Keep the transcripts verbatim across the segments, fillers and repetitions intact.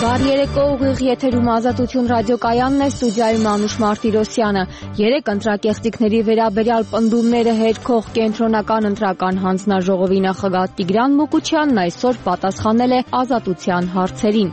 Բարի երեկո, ուղիղ եթերում Ազատություն ռադիոկայանն է, ստուդիայում Անուշ Մարտիրոսյանը։ Երեք ընտրակեղծիքների վերաբերյալ պնդումները հերքող կենտրոնական ընտրական հանձնաժողովի նախագահ Տիգրան Մուկուչյանն այսօր պատասխանել է Ազատության հարցերին։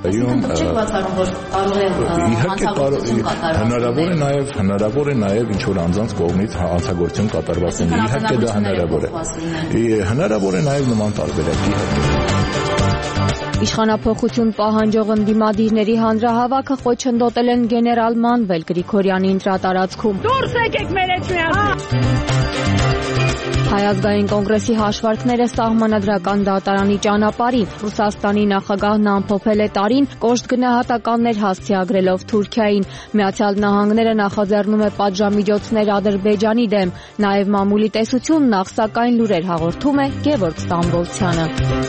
Հնարավոր է նաև հնարավոր է նաև ինչ որ անձանց կողմից հանցագործություն կատարված լինի։ Իհարկե դա հնարավոր է։ Հնարավոր է նաև նման տարբերակ, իհարկե։ Իշխանափոխություն պահանջող ընդդիմադիրների հանրահավաքը խոչընդոտել են գեներալ Մանվել Գրիգորյանի ընտրատարածքում։ Դուրս եկեք մեր հետ միասին։ Հայ ազգային կոնգրեսի հաշվարկները սահմանադրական դատարանի ճանապարհին։ Ռուսաստանի նախագահն ամփոփել է տարին կոշտ գնահատականներ հասցեագրելով Թուրքիային։ Միացյալ Նահանգները նախաձեռնում է պատժամիջոցներ Ադրբեջանի դեմ։ Նաև մամուլի տեսություն նախ սակայն լուրեր հաղորդում է Գևորգ Ստամբոլցյանը։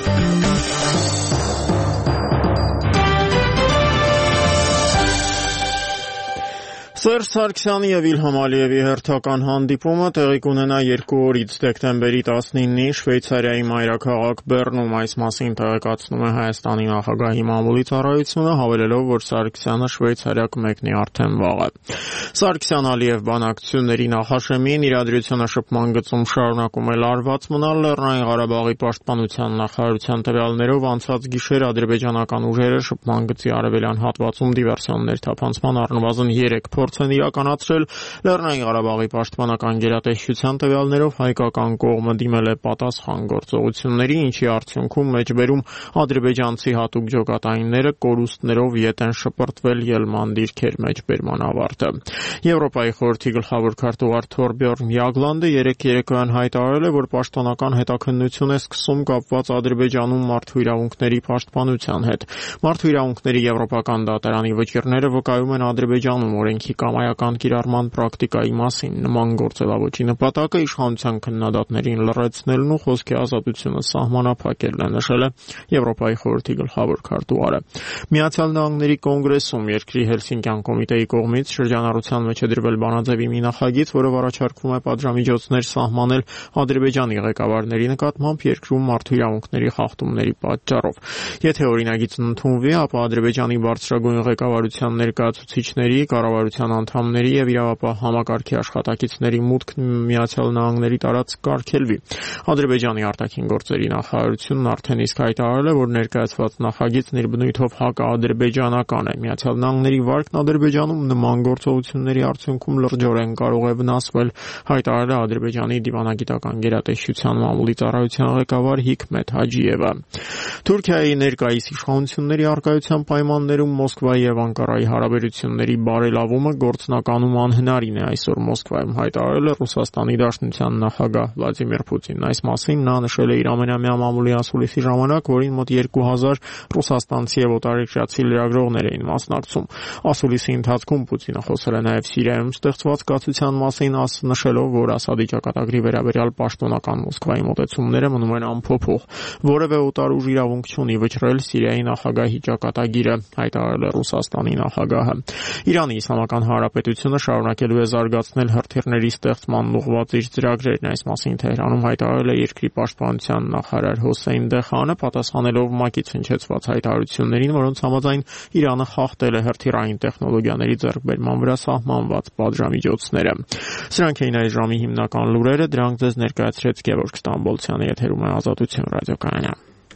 Սերժ Սարգսյանի և Իլհամ Ալիևի հերթական հանդիպումը տեղի կունենա երկու օրից դեկտեմբերի տասնինին Շվեյցարիայի մայրաքաղաք Բեռնում, այս մասին տեղեկացնում է Հայաստանի նախագահի մամուլի ծառայությունը, հավելելով, որ Սարգսյանը Շվեյցարիա կմեկնի արդեն վաղը։ Սարգսյան-Ալիև բանակցությունների նախաշեմին իրադրությունը շփման գծում շարունակում է լարված մնալ։ Լեռնային Ղարաբաղի պաշտպանության նախարարության տվյալներով անցած գիշեր ադրբեջանական ուժերը շփման գծի արևելյան հատվածում դիվերսիոններ թափանցման առնվազն երեք փորձ են իրականացրել։ Լեռնային Ղարաբաղի պաշտպանական գերատեսչության տվյալներով հայկական կողմը դիմել է պատասխան գործողությունների, ինչի արդյունքում մեջբերում ադրբեջանցի հատուկ ջոկատայինները կորուստներով ետ են շպրտվել ելման դիրքեր մեջբերման ավարտը։ Եվրոպայի խորհրդի գլխավոր քարտուղար Թորբյորն Յագլանդը երեկ երեկոյան հայտարարել է, որ պաշտոնական հետաքննություն է սկսում կապված Ադրբեջանում մարդու իրավունքների պաշտպանության հետ։ Մարդու իրավունքների եվրոպական դատարանի վճիռները վկայում են Ադրբեջանում օրենքի կամայական կիրառման պրակտիկայի մասին։ Նման գործելավոճի նպատակը իշխանության քննադատներին լռեցնելն ու խոսքի ազատությունը սահմանափակելն է, նշել է Եվրոպայի խորհրդի գլխավոր քարտուղարը։ Միացյալ Նահանգների կոնգրեսում երկրի Հելսինկյան կոմիտեի կողմից շրջանառության մեջ է դրվել բանաձևի մի նախագիծ, որով առաջարկվում է պատժամիջոցներ սահմանել Ադրբեջանի ղեկավարների նկատմամբ երկրում մարդու իրավունքների խախտումների պատճառով։ Եթե օրինագիծն ընդունվի, ապա Ադրբեջանի բարձրագույն ղեկավարության ներկայացուցիչների, կառավարության անդամների եւ իրավապահ համակարգի աշխատակիցների մուտքն Միացյալ Նահանգների տարածք կարգելվի։ Ադրբեջանի արտաքին գործերի նախարարությունն արդեն իսկ հայտարարել է, որ ներկայացված նախագիծն իր բնույթով հակաադրբեջանական է։ Միացյալ Նահանգների վարկն Ադրբեջանում նման գործողությունների արդյունքում լրջորեն կարող է վնասվել, հայտարարել է Ադրբեջանի դիվանագիտական գերատեսչության մամուլի ծառայության ղեկավար Հիկմետ Հաջիևը։ Թուրքիայի ներկայիս իշխանությունների առկայության պայմաններում Մոսկվայի եւ Անկարայի հարաբերությունների բարելավումը գործնականում անհնարին է, այսօր Մոսկվայում հայտարարել է Ռուսաստանի Դաշնության նախագահ Վլադիմիր Պուտինն։ Այս մասին նա նշել է իր ամենամյա մամուլի ասուլիսի ժամանակ, որին մոտ երկու հազար ռուսաստանցի եւ օտարերկրացի լրագրողներ էին մասնակցում։ Ասուլիսի ընթացքում Պուտինը խոսել է նաեւ Սիրիայում ստեղծված կացության մասին, նշելով, որ Ասադի ճակատագրի վերաբերյալ պաշտոնական Մոսկվայի մոտեցումները մնում են անփոփոխ։ Որևէ օտար ուժ իրավունք չունի վճռել Սիրիայի նախագահի ճակատագիրը, հայտարարել է Ռուսաստանի նախագահը։ Իրանի Իսլամական Հանրապետությունը շարունակելու է զարգացնել հրթիռների ստեղծման ուղղված իր ծրագրերն։ Այս մասին Թեհրանում հայտարարել է երկրի պաշտպանության նախարար Հոսեյն Դեխանը, պատասխանելով ՄԱԿ-ից հնչեցված հայտարարություններին, որոնց համաձայն Իրանը խախտել է հրթիռային տեխնոլոգիաների ձեռքբերման վրա սահմանված պատժամիջոցները։ Սրանք էին այս ժամի հիմնական լուրերը, դրանք ձեզ ներկայացրեց Գևորգ Ստամբոլցյանը, եթերում է Ազատություն ռադիոկայանը։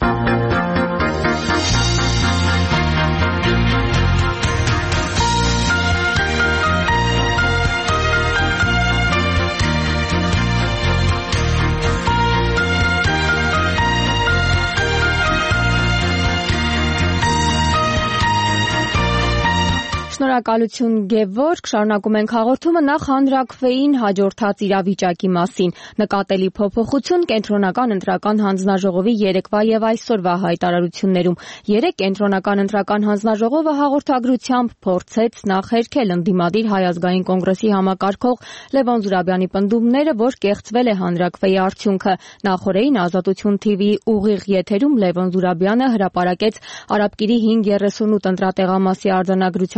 Շնորհակալություն Գևորգ, շարունակում ենք հաղորդումը, նախ հանրաքվեին հաջորդած իրավիճակի մասին։ Նկատելի փոփոխություն կենտրոնական ընտրական հանձնաժողովի երեկվա եւ այսօրվա հայտարարություններում։ Երեկ կենտրոնական ընտրական հանձնաժողովը հաղորդագրությամբ փորձեց նախ հերքել ընդդիմադիր Հայ ազգային կոնգրեսի համակարգող Լևոն Զուրաբյանի պնդումները, որ կեղծվել է հանրաքվեի արդյունքը։ Նախորդին Ազատություն Թի Վի ուղիղ եթերում Լևոն Զուրաբյանը հրապարակեց Արաբկիրի հինգ երեսունութ ընտրատեղամասի արձանագրության բնորոշ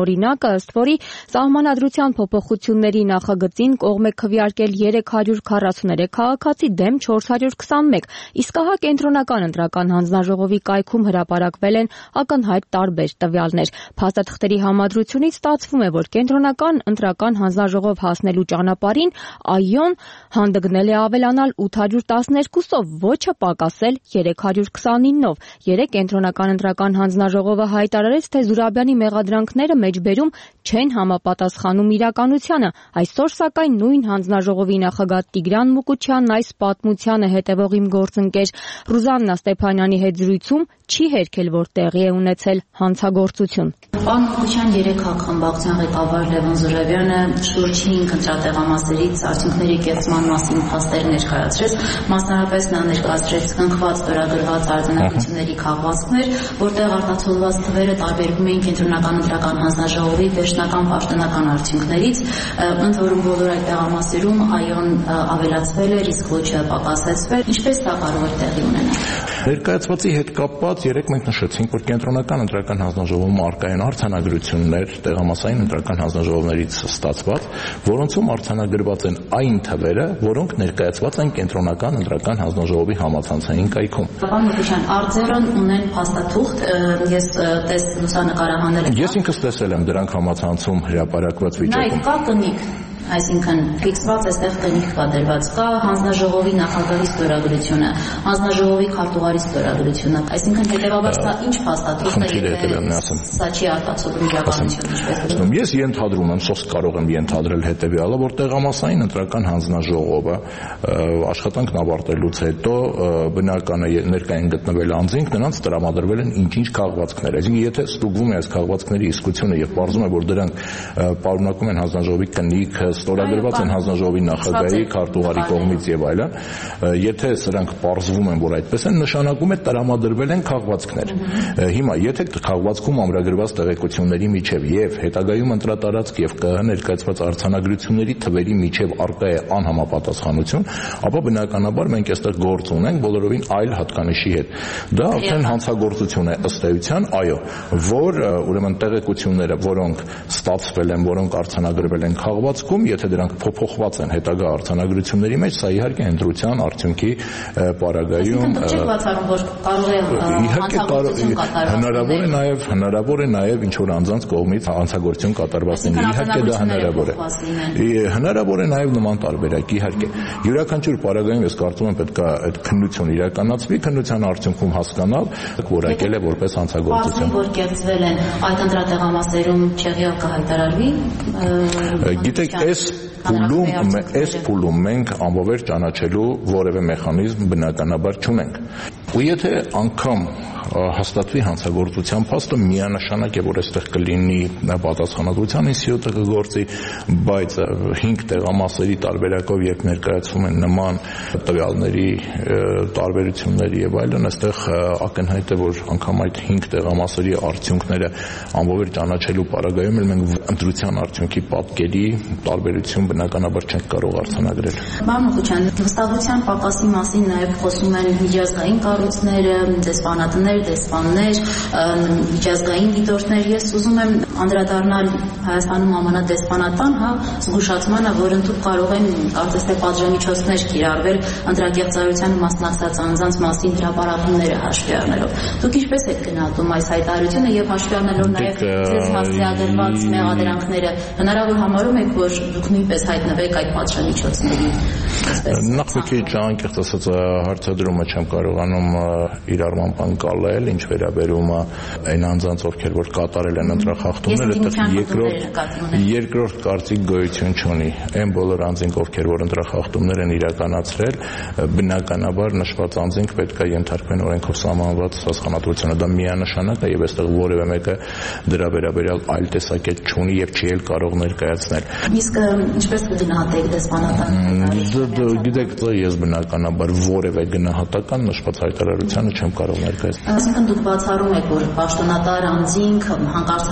օրինակը, ըստ որի սահմանադրության փոփոխությունների նախագծին կողմ է քվեարկել երեք հարյուր քառասուներեք քաղաքացի դեմ չորս հարյուր քսանմեկ, իսկ ահա կենտրոնական ընտրական հանձնաժողովի կայքում հրապարակվել են ակնհայտ տարբեր տվյալներ։ Փաստաթղթերի համադրությունից ստացվում է, որ կենտրոնական ընտրական հանձնաժողով հասնելու ճանապարհին ԱՅՈ-ն հանդգնել է ավելանալ ութ հարյուր տասներկուսով, ոչը պակասել երեք հարյուր քսանինով։ Երեկ կենտրոնական ընտրական հանձնաժողովը հայտարարեց, թե Զուրաբյանի մեղադրանքները մեջբերում չեն համապատասխանում իրականությանը։ Այսօր, սակայն, նույն հանձնաժողովի նախագահ Տիգրան Մուկուչյանն այս պատմությանը հետևող իմ գործընկեր Ռուզաննա Ստեփանյանի հետ զրույցում չի հերքել, որ տեղի է ունեցել հանցագործություն։ Պարոն Մուկուչյան, երեք հաղթամբակցության ղեկավար Լևոն Զուրաբյանը շուրջ հինգ ընտրատեղամասերից արդյունքների կեղծման մասին փաստեր ներկայացրեց, մասնարարպես նա ներկայացրեց կնքված ստորագրված արձանագրությունների քաղվածքներ, որտեղ արտացոլված թվերը տարբերվում էին կենտրոնական ընտրական հանձնաժողովի վերջնական պաշտոնական արդյունքներից, ընդ որում բոլոր այդ տեղամասերում ԱՅՈ-ն ավելացվել էր, իսկ ոչը պակասեցվել, ինչպես դա կարող է տեղի ունենալ։ Ներկայացվածի հետ կապված երեք մենք նշեցինք, որ կենտրոնական ընտրական հանձնաժողովում առկա են արձանագրություններ տեղամասային ընտրական հանձնաժողովներից ստացված, որոնցում արձանագրված են այն թվերը, որոնք ներկայացված են կենտրոնական ընտրական հանձնաժողովի համացանցային կայքում։ Պարոն Մուկուչյան, արձերն ունեն փաստաթուղթ, ես տես լուսանկարահանել եմ։ Ես ինքս տեսել եմ դրանք համացանցում հրապարակված վիճակում։ Նա կա կնիկ, այսինքն ֆիքսված էստեղ կնիկ կա դրված, կա հանձնաժողովի նախագահի ստորագրությունը, հանձնաժողովի քարտուղարի ստորագրությունը, այսինքն հետևաբար սա ինչ փաստաթուղթ է, եթե սա չի արտացոլում իրականությունը։ Ես ենթադրում եմ, սոս կարող եմ ենթադրել հետևյալը, որ տեղամասային ընտրական հանձնաժողովը աշխատանքն ավարտելուց հետո բնական է ներկա են գտնվել անձինք, նրանց տրամադրվել են ինչ-ինչ քաղվածքներ, այսինքն եթե ստուգվում է այս քաղվածքների իսկությունը եւ պարզվում է, որ դրանք պարունակում են հանձնաժողովի կնիկ, ստորագրված են հանձնաժողովի նախագահի, քարտուղարի կողմից եւ այլն, եթե սրանք պարզվում են, որ այդպես են, նշանակում է տրամադրվել են քաղվածքներ։ Հիմա եթե քաղվածքում ամրագրված տեղեկությունների միջև եւ հետագայում ընտրատարածք եւ ԿՀ ներկայացված արձանագրությունների թվերի միջև առկա է անհամապատասխանություն, ապա բնականաբար մենք այստեղ գործ ունենք բոլորովին այլ հատկանիշի հետ։ Դա արդեն հանցագործություն է ըստ էության, այո, որ ուրեմն տեղեկությունները, որոնք ստացվել են, որոնք արձանագրվել են քաղվածքում, եթե դրանք փոփոխված են հետագա արձանագրությունների մեջ, սա իհարկե ընտրության արդյունքի պարագայում հնարավոր է նաև հնարավոր է նաև ինչ որ անձանց կողմից հանցագործություն կատարված լինի, իհարկե դա հնարավոր է։ Հնարավոր է նաև նման տարբերակ, իհարկե։ Յուրաքանչյուր պարագայում ես կարծում եմ պետք է այդ քննություն իրականացվի, քննության արդյունքում հասկանալ, որակել է որպես հանցագործություն։ Որ կեղծվել են այդ ընտրատեղամասերում չեղյալ կհայտարարվի։ Գիտեք, այս փուլում այս փուլում մենք ամբողջ ճանաչելու որևէ մեխանիզմ բնականաբար չունենք։ Ու եթե անգամ հաստատվի հանցագործության փաստը, միանշանակ է, որ այստեղ կլինի պատասխանատվության ինստիտուտը կգործի, բայց հինգ տեղամասերի տարբերակով երբ ներկայացվում են նման տվյալների տարբերությունների եւ այլն, այստեղ ակնհայտ է, որ անգամ այդ հինգ տեղամասերի արդյունքները ամբողջ ճանաչելու պարագայում էլ մենք ընտրության արդյունքի պատկերի տարբերություն բնականաբար չենք կարող արձանագրել։ Պարոն Մուկուչյան, վստահության պակասի մասին նաև խոսում են միջազգային կառույցները, դեսպանատներ, դեսպաններ, միջազգային դիտորդներ։ Ես ուզում եմ անդրադառնալ Հայաստանում ԱՄՆ դեսպանատան, հա, զգուշացմանը, որ ընդհանուր կարող են կարծես թե պատժամիջոցներ կիրառվել ընտրակեղծարության մասնակցած անձանց մասին հրապարակումները հաշվի առնելով։ Դուք ինչպես եք գնահատում այս հայտարարությունը եւ հաշվի առնելով նաև ձեզ հասցեագրված մեղադրանքները, հնարավոր համարում եք, որ դուք նույնպես հայտնվեք այդ պատժամիջոցների։ Նախ մի քիչ անկեղծ ասած հարցադրումը չեմ կարողանում իրարման բանկալել, ինչ վերաբերում է այն անձանց, ովքեր որ կատարել են ընտրախախտումները, երկրորդ երկրորդ կարծիք գոյություն չունի։ Այն բոլոր անձինք, ովքեր որ ընտրախախտումներ են իրականացրել, բնականաբար նշված անձինք պետք է ենթարկվեն օրենքով սահմանված հասկանալիությունը։ Դա միանշանակ է եւ այստեղ որևէ մեկը դրա վերաբերյալ այլ տեսակետ չունի եւ չի էլ կարող ներկայացնել։ Իսկ ինչպես կգնահատեք դեսպանատան։ Գիտեք, ես բնականաբար որևէ գնահատական նշված հայտարարությանը չեմ կարող ներկայացնել։ Այսինքն դուք բացառում եք, որ պաշտոնատար անձինք հանկարծ հայտնվեն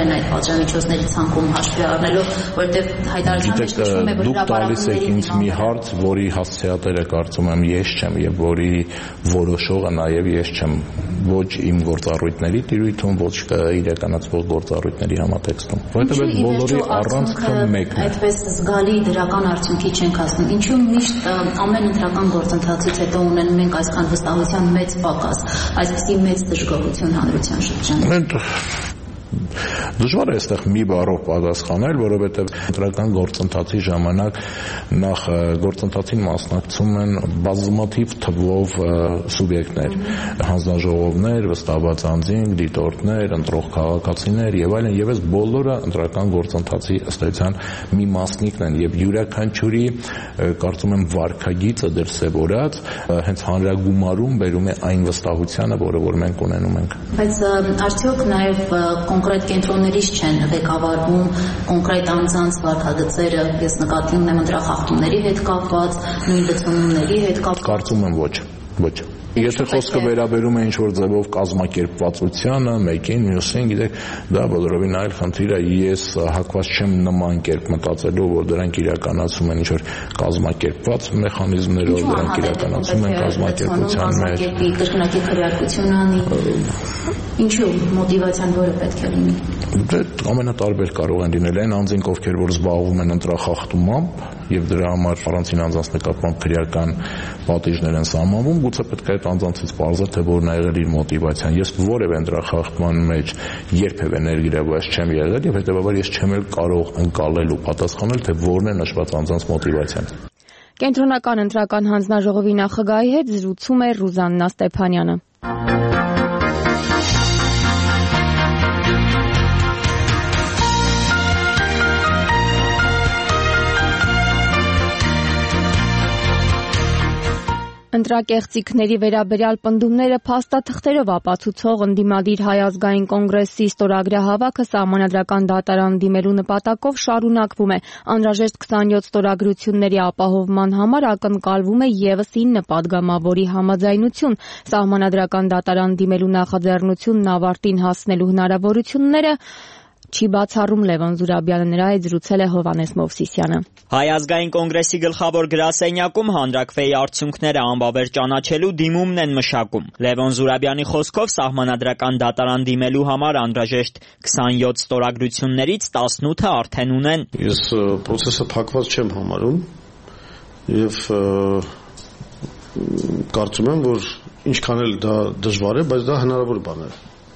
են այդ պատժամիջոցների ցանկում հաշվի առնելով, որովհետև հայտարարության մեջ նշվում է, որ հրապարակումների ինձ մի հարց, որի հասցեատերը կարծում եմ ես չեմ եւ որի որոշողը նաեւ ես չեմ, ոչ իմ գործառույթների տիրույթում, ոչ իրականացվող գործառույթների համատեքստում, որովհետեւ այդ բոլորի առանցքը մեկն է։ Այդպես զգալի դրական արդյունքի չենք հասնում։ Ինչու միշտ ամեն ընտրական գործընթացից հետո ունենում ենք այսքան վստահության մեծ պակաս, այսպիսի մեծ դժգոհություն հանրության շրջանում։ Դժվար է այստեղ մի բառով պատասխանել, որովհետև ընտրական գործընթացի ժամանակ նախ գործընթացին մասնակցում են բազմաթիվ թվով սուբյեկտներ, հանձնաժողովներ, վստահված անձինք, դիտորդներ, ընտրող քաղաքացիներ եւ այլն, եւ այս բոլորը ընտրական գործընթացի ըստ էության մի մասնիկն են եւ յուրաքանչյուրի կարծում եմ վարքագիծը դրսեւորած հենց հանրագումարում բերում է այն վստահությանը, որը որ մենք ունենում ենք։ Բայց արդյոք նաեւ կոնկրետ կենտրոններից չեն ղեկավարվում կոնկրետ անձանց վարքագծերը, ես նկատի ունեմ ընտրախախտումների հետ կապված, նույն լցոնումների հետ կապված։ Կարծում եմ ոչ, ոչ։ Եթե խոսքը վերաբերում է ինչ-որ ձևով կազմակերպվածությանը, մեկին, մյուսին, գիտեք, դա բոլորովին այլ խնդիր է, ես հակված չեմ նման կերպ մտածելու, որ դրանք իրականացում են ինչ-որ կազմակերպված մեխանիզմներով, դրանք իրականացում են կազմակերպության մեջ։ Կրկնակի քրեակություն անի։ Ինչու մոտիվացիան որը պետք է լինի։ Դե ամենատարբեր կարող են լինել այն անձինք, ովքեր որ զբաղվում են ընտրախախտումամբ եւ դրա համար առանցին անձանց նկատմամբ քրեական պատիժներ են սահմանվում, գուցե պետք է այդ անձանցից պարզել, թե որն է եղել իր մոտիվացիան։ Ես որևէ ընտրախախտման մեջ երբևէ ներգրավված չեմ եղել եւ հետեւաբար ես չեմ էլ կարող ընկալել ու պատասխանել, թե որն է նշված անձանց մոտիվացիան։ Կենտրոնական ընտրական հանձնաժողովի նախագահի հետ զրուցում է Ռուզաննա Ստեփանյանը։ Ընտրակեղծիքների վերաբերյալ պնդումները փաստաթղթերով ապացուցող ընդդիմադիր Հայ ազգային կոնգրեսի ստորագրահավաքը սահմանադրական դատարան դիմելու նպատակով շարունակվում է։ Անհրաժեշտ քսանյոթ ստորագրությունների ապահովման համար ակնկալվում է ևս ինը պատգամավորի համաձայնություն։ Սահմանադրական դատարան դիմելու նախաձեռնությունն ավարտին հասնելու հնարավորությունները չի բացառում Լևոն Զուրաբյանը, նրա հետ զրուցել է Հովհաննես Մովսիսյանը։ Հայ ազգային կոնգրեսի գլխավոր գրասենյակում հանրաքվեի արդյունքները անբավեր ճանաչելու դիմումն են մշակում։ Լևոն Զուրաբյանի խոսքով սահմանադրական դատարան դիմելու համար անհրաժեշտ քսանյոթ ստորագրություններից տասնութը արդեն ունեն։ Ես process-ը փակված չեմ համարում եւ կարծում եմ, որ ինչքան էլ դա դժվար է, բայց դա հնարավոր բան է։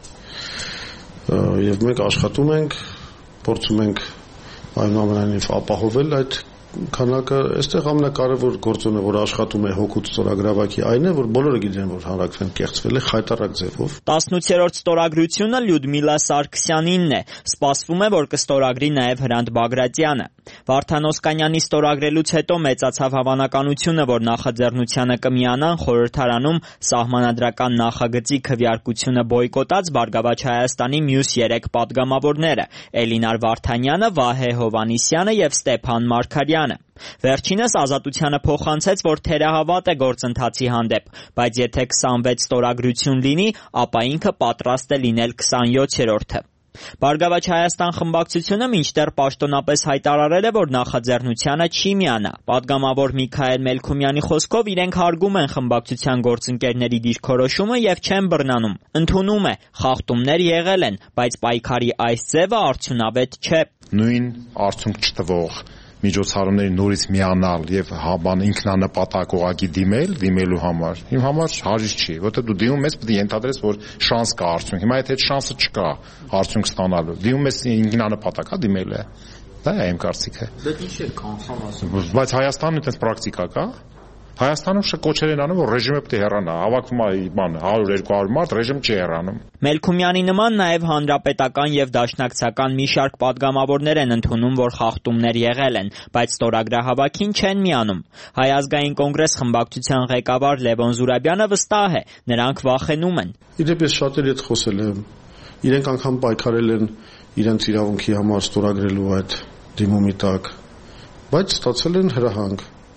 Եվ մենք աշխատում ենք, փորձում ենք այնուամենայնիվ ապահովել այդ քանակը, այստեղ ամենակարևոր գործոնը, որ աշխատում է հոգուց ստորագրավակի, այն է, որ բոլորը գիտեն, որ հանրաքվեն կեղծվել է խայտառակ ձևով։ տասնութերորդ ստորագրությունը Լյուդմիլա Սարգսյանինն է։ Սպասվում է, որ կստորագրի նաև Հրանտ Բագրատյանը։ Վարդան Օսկանյանի ստորագրելուց հետո մեծացավ հավանականությունը, որ նախաձեռնությանը կմիանան խորհրդարանում սահմանադրական նախագծի քվեարկությունը բոյկոտած Բարգավաճ Հայաստանի մյուս երեք պատգամավորները՝ Էլինար Վարդանյանը, Վահե Հովհաննիսյանը եւ Ստեփան Մարգարյանը։ Վերջինս Ազատությանը փոխանցեց, որ թերահավատ է գործընթացի հանդեպ, բայց եթե քսանվեց ստորագրություն լինի, ապա ինքը պատրաստ է լինել քսանյոթերորդը։ Բարգավաճ Հայաստան խմբակցությունը մինչդեռ պաշտոնապես հայտարարել է, որ նախաձեռնությանը չի միանա։ Պատգամավոր Միքայել Մելքումյանի խոսքով իրենք հարգում են խմբակցության գործընկերների դիրքորոշումը եւ չեն բռնանում։ Ընդունում է, խախտումներ եղել են, բայց պայքարի այս ձևը արդյունավետ չէ։ Նույն արդյունք չտվող միջոցառումների նորից միանալ եւ բան ինքնանպատակ ուղղակի դիմել, դիմելու համար։ Իմ համար հարիշ չի, որտեղ դու դիմում ես, պետք է ենթադրես, որ շանս կա արդյունք։ Հիմա եթե այդ շանսը չկա արդյունք ստանալու, դիմում ես ինքնանպատակ, հա, դիմելը։ Դա է իմ կարծիքը։ Դա ինչ է կանխամ ասում։ Բայց Հայաստանում այդպես պրակտիկա կա։ Հայաստանում շքոչեր են անում, որ ռեժիմը պետք է հեռանա, հավաքվում է բան հարյուր երկու հարյուր մարդ, ռեժիմ չի հեռանում։ Մելքումյանի նման նաև հանրապետական եւ դաշնակցական մի շարք պատգամավորներ են ընդունում, որ խախտումներ եղել են, բայց ստորագրահավաքին չեն միանում։ Հայ ազգային կոնգրես խմբակցության ղեկավար Լևոն Զուրաբյանը վստահ է, նրանք վախենում են։ Իդեպ ես շատերի հետ խոսել եմ, իրենք անգամ պայքարել են իրենց իրավունքի համար ստորագրելու այդ դիմումի տակ, բայց ստացել են հրահանգ։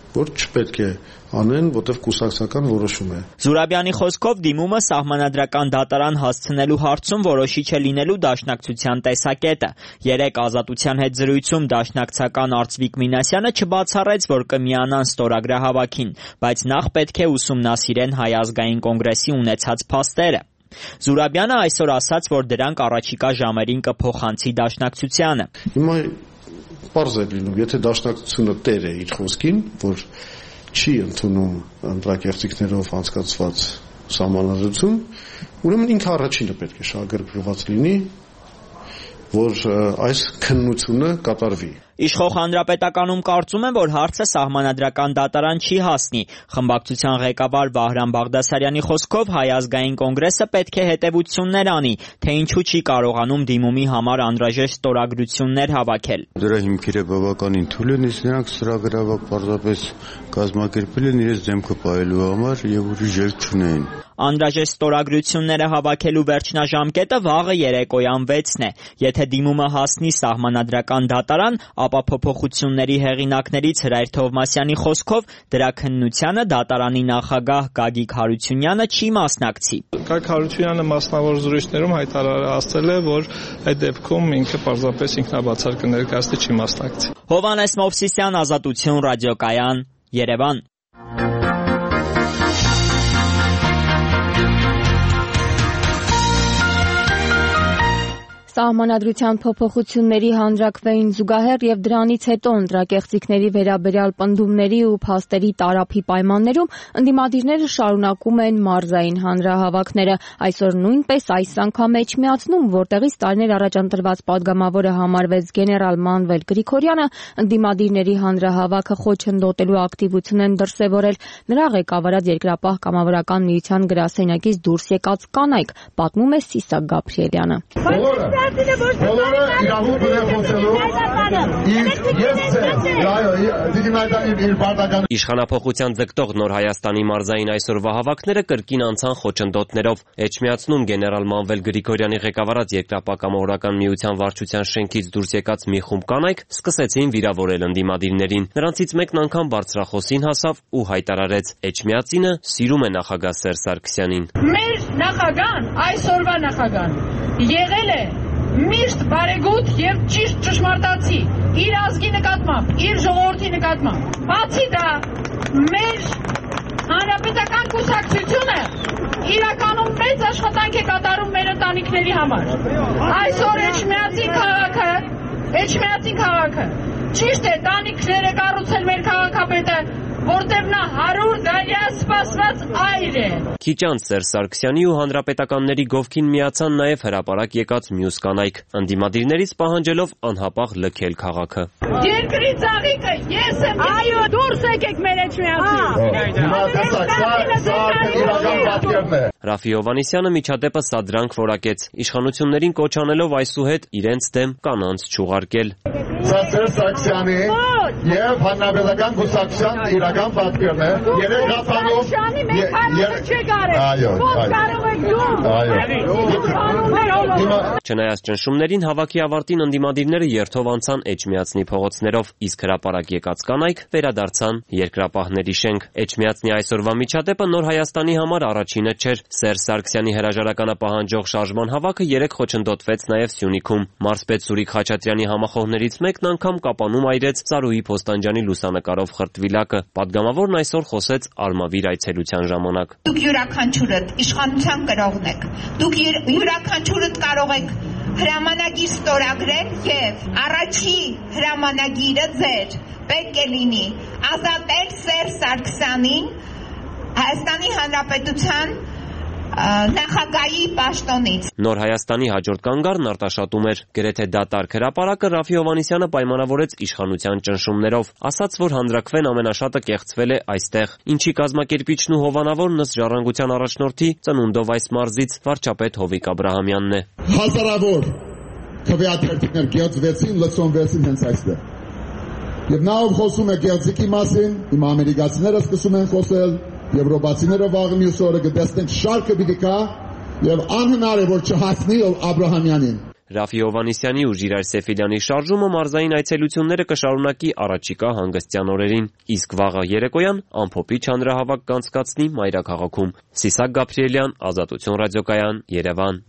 որ չպետք է անեն, որտեղ կուսակցական որոշում է։ Զուրաբյանի խոսքով դիմումը սահմանադրական դատարան հասցնելու հարցում որոշիչ է լինելու դաշնակցության տեսակետը։ Երեք Ազատության հետ զրույցում դաշնակցական Արծվիկ Մինասյանը չբացառեց, որ կմիանան ստորագրահավաքին, բայց նախ պետք է ուսումնասիրեն Հայ ազգային կոնգրեսի ունեցած փաստերը։ Զուրաբյանը այսօր ասաց, որ դրանք առաջիկա ժամերին կփոխանցի դաշնակցությանը։ Հիմա պարզ է լինում, եթե դաշնակցությունը տեր է իր խոսքին, որ չի ընդունում ընտրակեղծիքներով անցկացված սահմանադրություն, ուրեմն ինքը առաջինը պետք է շահագրգռված լինի, որ այս քննությունը կատարվի։ Իշխող Հանրապետականում կարծում են, որ հարցը սահմանադրական դատարան չի հասնի։ Խմբակցության ղեկավար Վահրամ Բաղդասարյանի խոսքով Հայ ազգային կոնգրեսը պետք է հետևություններ անի, թե ինչու չի կարողանում դիմումի համար անհրաժեշտ ստորագրություններ հավաքել։ Դրա հիմքերը բավականին թույլ են, իսկ նրանք ստորագրավակ պարզապես կազմակերպել են իրենց դեմքը պահելու համար եւ ուրիշ ելք չունեն։ Անհրաժեշտ ստորագրությունները հավաքելու վերջնաժամկետը վաղը երեկոյան վեցն է։ Եթե դիմումը հասնի սահմանադրական դատարան, ապա փոփոխությունների հեղինակներից Հրայր Թովմասյանի խոսքով դրա քննությանը դատարանի նախագահ Գագիկ Հարությունյանը չի մասնակցի։ Գագիկ Հարությունյանը մասնավոր զրույցներում հայտարարել է, որ այդ դեպքում ինքը պարզապես ինքնաբացար կներկայացնի, չի մասնակցի։ Հովհաննես Մովսիսյան, Ազատություն ռադիոկայան, Երևան։ Սահմանադրության փոփոխությունների հանրաքվեին զուգահեռ եւ դրանից հետո ընտրակեղծիքների վերաբերյալ պնդումների ու փաստերի տարափի պայմաններում ընդդիմադիրները շարունակում են մարզային հանրահավաքները։ Այսօր նույնպես այս անգամ Էջմիածնում, որտեղից տարիներ առաջ ընտրված падգամավորը համարվեց գեներալ Մանվել Գրիգորյանը, ընդդիմադիրների հանրահավաքը խոչընդոտելու ակտիվություն են դրսևորել նրա ղեկավարած Երկրապահ կամավորական միության գրասենյակից դուրս եկած կանայք, պատմում է Սիսակ Գաբրիելյանը։ Բոլորը իրավունք ունեն խոսելու Իշխանափոխության ձգտող Նոր Հայաստանի մարզային այսօրվա հավաքները կրկին անցան խոչընդոտներով։ Էջմիածնում գեներալ Մանվել Գրիգորյանի ղեկավարած Երկրապահ կամավորական միության վարչության շենքից դուրս եկած մի խումբ կանայք սկսեցին վիրավորել ընդդիմադիրներին։ Նրանցից մեկն անգամ բարձրախոսին հասավ ու հայտարարեց. Էջմիածինը սիրում է նախագահ Սերժ Սարգսյանին։ Մեր նախագահան, այսօրվա նախագահան, եղել է միշտ բարեգութ եւ ճիշտ ճշմարտացի իր ազգի նկատմամբ, իր ժողովրդի նկատմամբ։ Բացի դա, մեր հանրապետական կուսակցությունը իրականում մեծ աշխատանք է կատարում մեր ընտանիքների համար։ Այսօր Էջմիածին քաղաքը, Էջմիածին քաղաքը ճիշտ է, տանիքներ է կառուցել մեր քաղաքապետը, որտեղ նա հարյուր դարյա սպասված այր է։ Քիչ անց Սերժ Սարգսյանի ու հանրապետականների գովքին միացան նաև հրապարակ եկած մյուս կանայք, ընդդիմադիրներից պահանջելով անհապաղ լքել քաղաքը։ Երկրի ծաղիկը ես եմ, այո, դուրս եկեք մեր Էջմիածին։ Ռաֆի Հովհաննիսյանը միջադեպը սադրանք որակեց, իշխանություններին կոչ անելով այսուհետ իրենց դեմ կանանց չուղարկել։ Սա Սերժ Սարգսյանի եւ հանրապետական կուսակցության իրական պատկերն է։ Երեք հապանով Չնայած ճնշումներին հավաքի ավարտին ընդդիմադիրները երթով անցան Էջմիածնի փողոցներով, իսկ հրապարակ եկած կանայք վերադարձան Երկրապահների շենք։ Էջմիածնի այսօրվա միջադեպը Նոր Հայաստանի համար առաջինը չէր։ Սերժ Սարգսյանի հրաժարականը պահանջող շարժման հավաքը երեք խոչընդոտվեց նաև Սյունիքում։ Մարզպետ Սուրիկ Խաչատրյանի համախոհներից մեկն անգամ կապանում այրեց Ծառուհի Փոստանջյանի լուսանկարով խրտվիլակը։ Պատգամավորն այսօր խոսեց Արմավիր այցելության ժամանակ։ Դուք յուրաքանչյուրդ իշխանության կրողն եք։ Դուք յուրաքանչյուրդ կարող եք հրամանագիր ստորագրել եւ առաջի հրամանագիրը ձեր պետք է լինի ազատել Սերժ Սարգսյանին Հայաստանի Հանրապետության նախագահի պաշտոնից։ Նոր Հայաստանի հաջորդ կանգառն արտաշատում էր։ Գրեթե դատարկ հրապարակը Ռաֆի Հովհաննիսյանը պայմանավորեց իշխանության ճնշումներով, ասաց, որ հանրաքվեն ամենաշատը կեղծվել է այստեղ, ինչի կազմակերպիչն ու հովանավորն ըստ ժառանգության առաջնորդի ծնունդով այս մարզից վարչապետ Հովիկ Աբրահամյանն է։ Հազարավոր քվեաթերթիկներ գեղձվեցին, լցոնվեցին հենց այստեղ։ Եվ նա ով խոսում է գեղձիկի մասին, հիմա ամերիկացիները սկսում են խոսել, եվրոպացիները վաղը մյուս օրը կտեսնենք շարքը պիտի կա եւ անհնար է որ չհասնի Աբրահամյանին։ Ռաֆի Հովհաննիսյանի ու Ժիրայր Սեֆիլյանի շարժումը մարզային այցելությունները կշարունակի առաջիկա հանգստյան օրերին, իսկ վաղը երեկոյան ամփոփիչ հանրահավաք կանցկացնի մայրաքաղաքում։ Սիսակ Գաբրիելյան, Ազատություն ռադիոկայան, Երևան։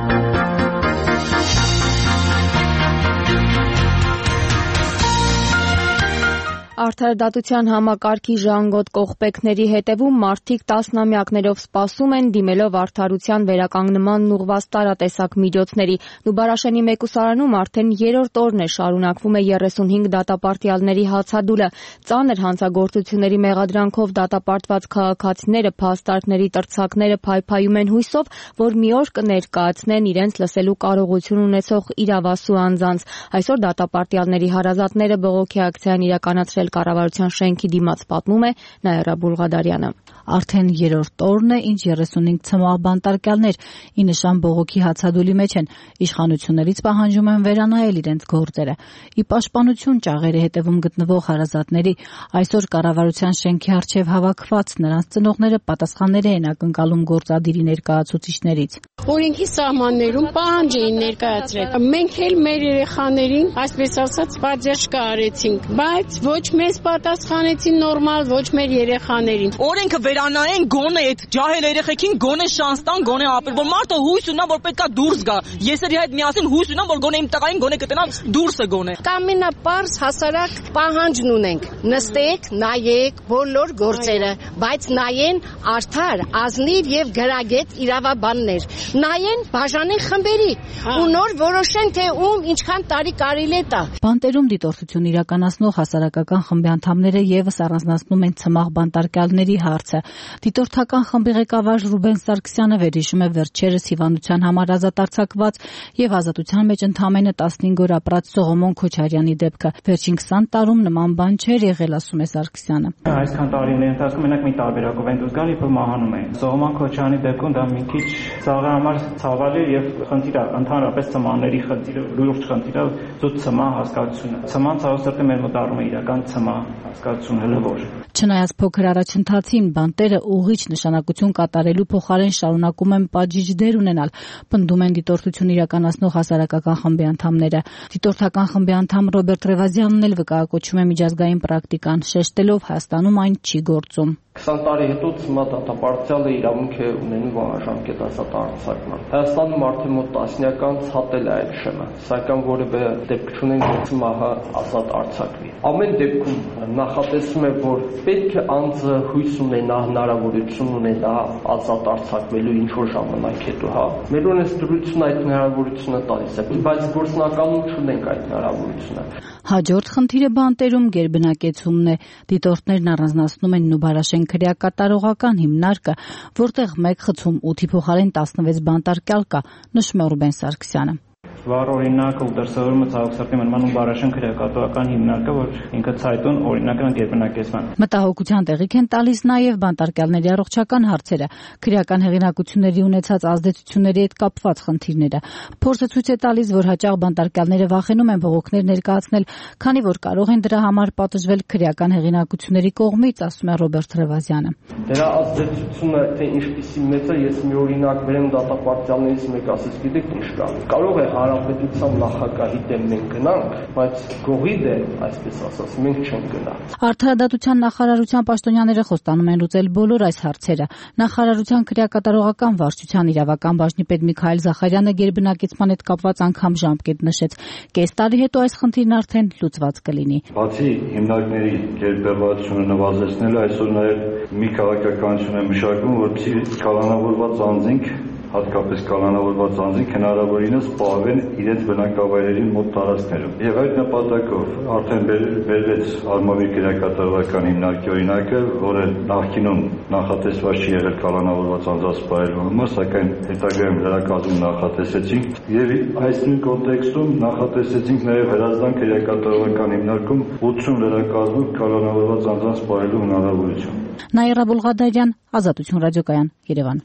Արդարադատության համակարգի ժանգոտ կողպեքների հետևում մարդիկ տասնամյակներով սպասում են դիմելով արդարության վերականգնմանն ուղղված տարատեսակ միջոցների։ Նուբարաշենի մեկուսարանում արդեն երրորդ օրն է շարունակվում է երեսունհինգ դատապարտյալների հացադուլը։ Ծանր հանցագործությունների մեղադրանքով դատապարտված քաղաքացիները, փաստարկների տրցակները փայփայում են հույսով, որ մի օր կներկայացնեն իրենց լսելու կարողություն ունեցող իրավասու անձանց։ Այսօր դատապարտյալների հարազատները բողոքի ակցիան իրականացրել կառավարության շենքի դիմաց, պատմում է Նաիրա Բուլղադարյանը։ Արդեն երրորդ օրն է, ինչ երեսունհինգ ցմահ բանտարկյալներ ի նշան բողոքի հացադուլի մեջ են, իշխանություններից պահանջում են վերանայել իրենց գործերը։ Ի պաշտպանություն ճաղերի հետևում գտնվող հարազատների այսօր կառավարության շենքի առջև հավաքված նրանց ծնողները պատասխաններ են ակնկալում գործադիրի ներկայացուցիչներից։ Օրենքի սահմաններում պահանջ էին ներկայացրել։ Մենք էլ մեր երեխաներին, այսպես ասած, պատժաշկա արեցինք, բայց ոչ մեզ պատասխանեցին նորմալ, ոչ մեր երեխաներին։ Օրենքը վերանայեն, գոնե այդ ջահել երեխեքին գոնե շանս տան, գոնե ապրել, որ մարդը հույս ունա, որ պետքա դուրս գա։ Ես էլ հետ միասին հույս ունեմ, որ գոնե իմ տղային գոնե կտնամ դուրսը գոնե։ Կամենապարզ հասարակ պահանջն ունենք։ Նստեք, նայեք բոլոր գործերը, բայց նայեն արդար, ազնիվ եւ գրագետ իրավաբաններ։ Նայեն բաժանեն խմբերի ու նոր որոշեն, թե ում ինչքան տարի կարելի է տա։ Բանտերում դիտորդություն իրականացնող հասարակական խմբի անդամները եւս առանձնացնում են ցմահ բանտարկյալների հարցը։ Դիտորդական խմբի ղեկավար Ռուբեն Սարգսյանը վերհիշում է վերջերս հիվանդության համար ազատ արձակված եւ ազատության մեջ ընդամենը տասնհինգ օր ապրած Սողոմոն Քոչարյանի դեպքը։ Վերջին քսան տարում նման բան չէր եղել, ասում է Սարգսյանը։ Այսքան տարիների ընթացքում մենակ մի տարբերակով են դուրս գալի, որ մահանում էին։ Սողոմոն Քոչարյանի դեպքում դա մի քիչ ցավի համար ցավալի եւ խնդիր է, ընդհանրապես ցմաների խնդիրը, լուրջ խնդիր է, զուտ ցմահ հասկացությունը։ Ցման ցավասրտը մեր մոտ առնում է իրական ցմահ հասկացություն հլվոր։ Չնայած փոքր առաջընթացին, բանտերը ուղիղ նշանակություն կատարելու փոխարեն շարունակում են պատժիչ դեր ունենալ, պնդում են դիտորդություն իրականացնող հասարակական խմբի անդամները։ Դիտորդական խմբի անդամ Ռոբերտ Ռևազյանն էլ վկայակոչում է միջազգային պրակտիկան, շեշտելով Հայաստանում այն չի գործում։ քսան տարի հետո ցմահ դատապարտյալը իրավունք է ունենում անժամկետ ազատ արձակման։ Հայաստանում արդեն մոտ տասնյակ անց հատել է այդ շեմը, սակայն որևէ դեպք չունենք, որ ցմահը ազատ արձակվի։ Ամեն դեպքում նախատեսվում է, որ պետք է անձը հույս ունենա, հնարավորություն ունենա ազատ արձակվելու ինչ որ ժամանակ հետո, հա։ Մեր ունես դրություն այդ հնարավորությունը տալիս է, բայց գործնականում չունենք այդ հնարավորությունը։ Հաջորդ խնդիրը բանտերում գերբնակեցումն է։ Դիտորդներն առանձնացնում են Նուբարաշեն քրեակատարողական հիմնարկը, որտեղ մեկ խցում ութի փոխարեն տասնվեց բանտարկյալ կա, նշում է Ռուբեն Սարգսյանը։ Վառ օրինակը ու դրսևորումը ցավոքսրտի մնման ու Բարաշեն քրեակատարողական հիմնարկը, որ ինքը ցայտուն օրինակն գերբնակեցման։ Մտահոգության տեղիք են տալիս նաև բանտարկյալների առողջական հարցերը, քրեական հեղինակությունների ունեցած ազդեցությունների հետ կապված խնդիրները։ Փորձը ցույց է տալիս, որ հաճախ բանտարկյալները վախենում են բողոքներ ներկայացնել, քանի որ կարող են դրա համար պատժվել քրեական հեղինակությունների կողմից, ասում է Ռոբերտ Ռևազյանը։ Դրա ազդեցությունը թե ինչպիսի մեծ է, ես մի օրինակ վերեմ դատապարտյալներից մեկ ասես, գիտեք ինչ կա։ Կարող է Հանրապետության նախագահի դեմ մենք գնանք, բայց գողի դեմ, այսպես ասած, մենք չենք գնա։ Արդարադատության նախարարության պաշտոնյաները խոստանում են լուծել բոլոր այս հարցերը։ Նախարարության քրեակատարողական վարչության իրավական բաժնի պետ Միքայել Զախարյանը գերբնակեցման հետ կապված անգամ ժամկետ նշեց։ Կես տարի հետո այս խնդիրն արդեն լուծված կլինի։ Բացի հիմնարկների գերբեռվածությունը նվազեցնելը, այսօր նաև մի քաղաքականություն է մշակվում, որպեսզի կալանավորված անձինք հատկապես կալանավորված անձինք հնարավորինս պահվեն իրենց բնակավայրերի մոտ տարածքներում։ Եվ այդ նպատակով արդեն վերվեց Արմավիր քրեակատարողական հիմնարկի օրինակը, որը նախկինում նախատեսված չի եղել կալանավորված անձանց պահելու համար, սակայն հետագայում դրա կազմում նախատեսեցինք եւ այս նույն կոնտեքստում նախատեսեցինք նաեւ Հրազդան քրեակատարողական հիմնարկում ութսուն լրակազմով կալանավորված անձանց պահելու հնարավորություն։ Նաիրա Բուլղադարյան, Ազատություն ռադիոկայան, Երևան։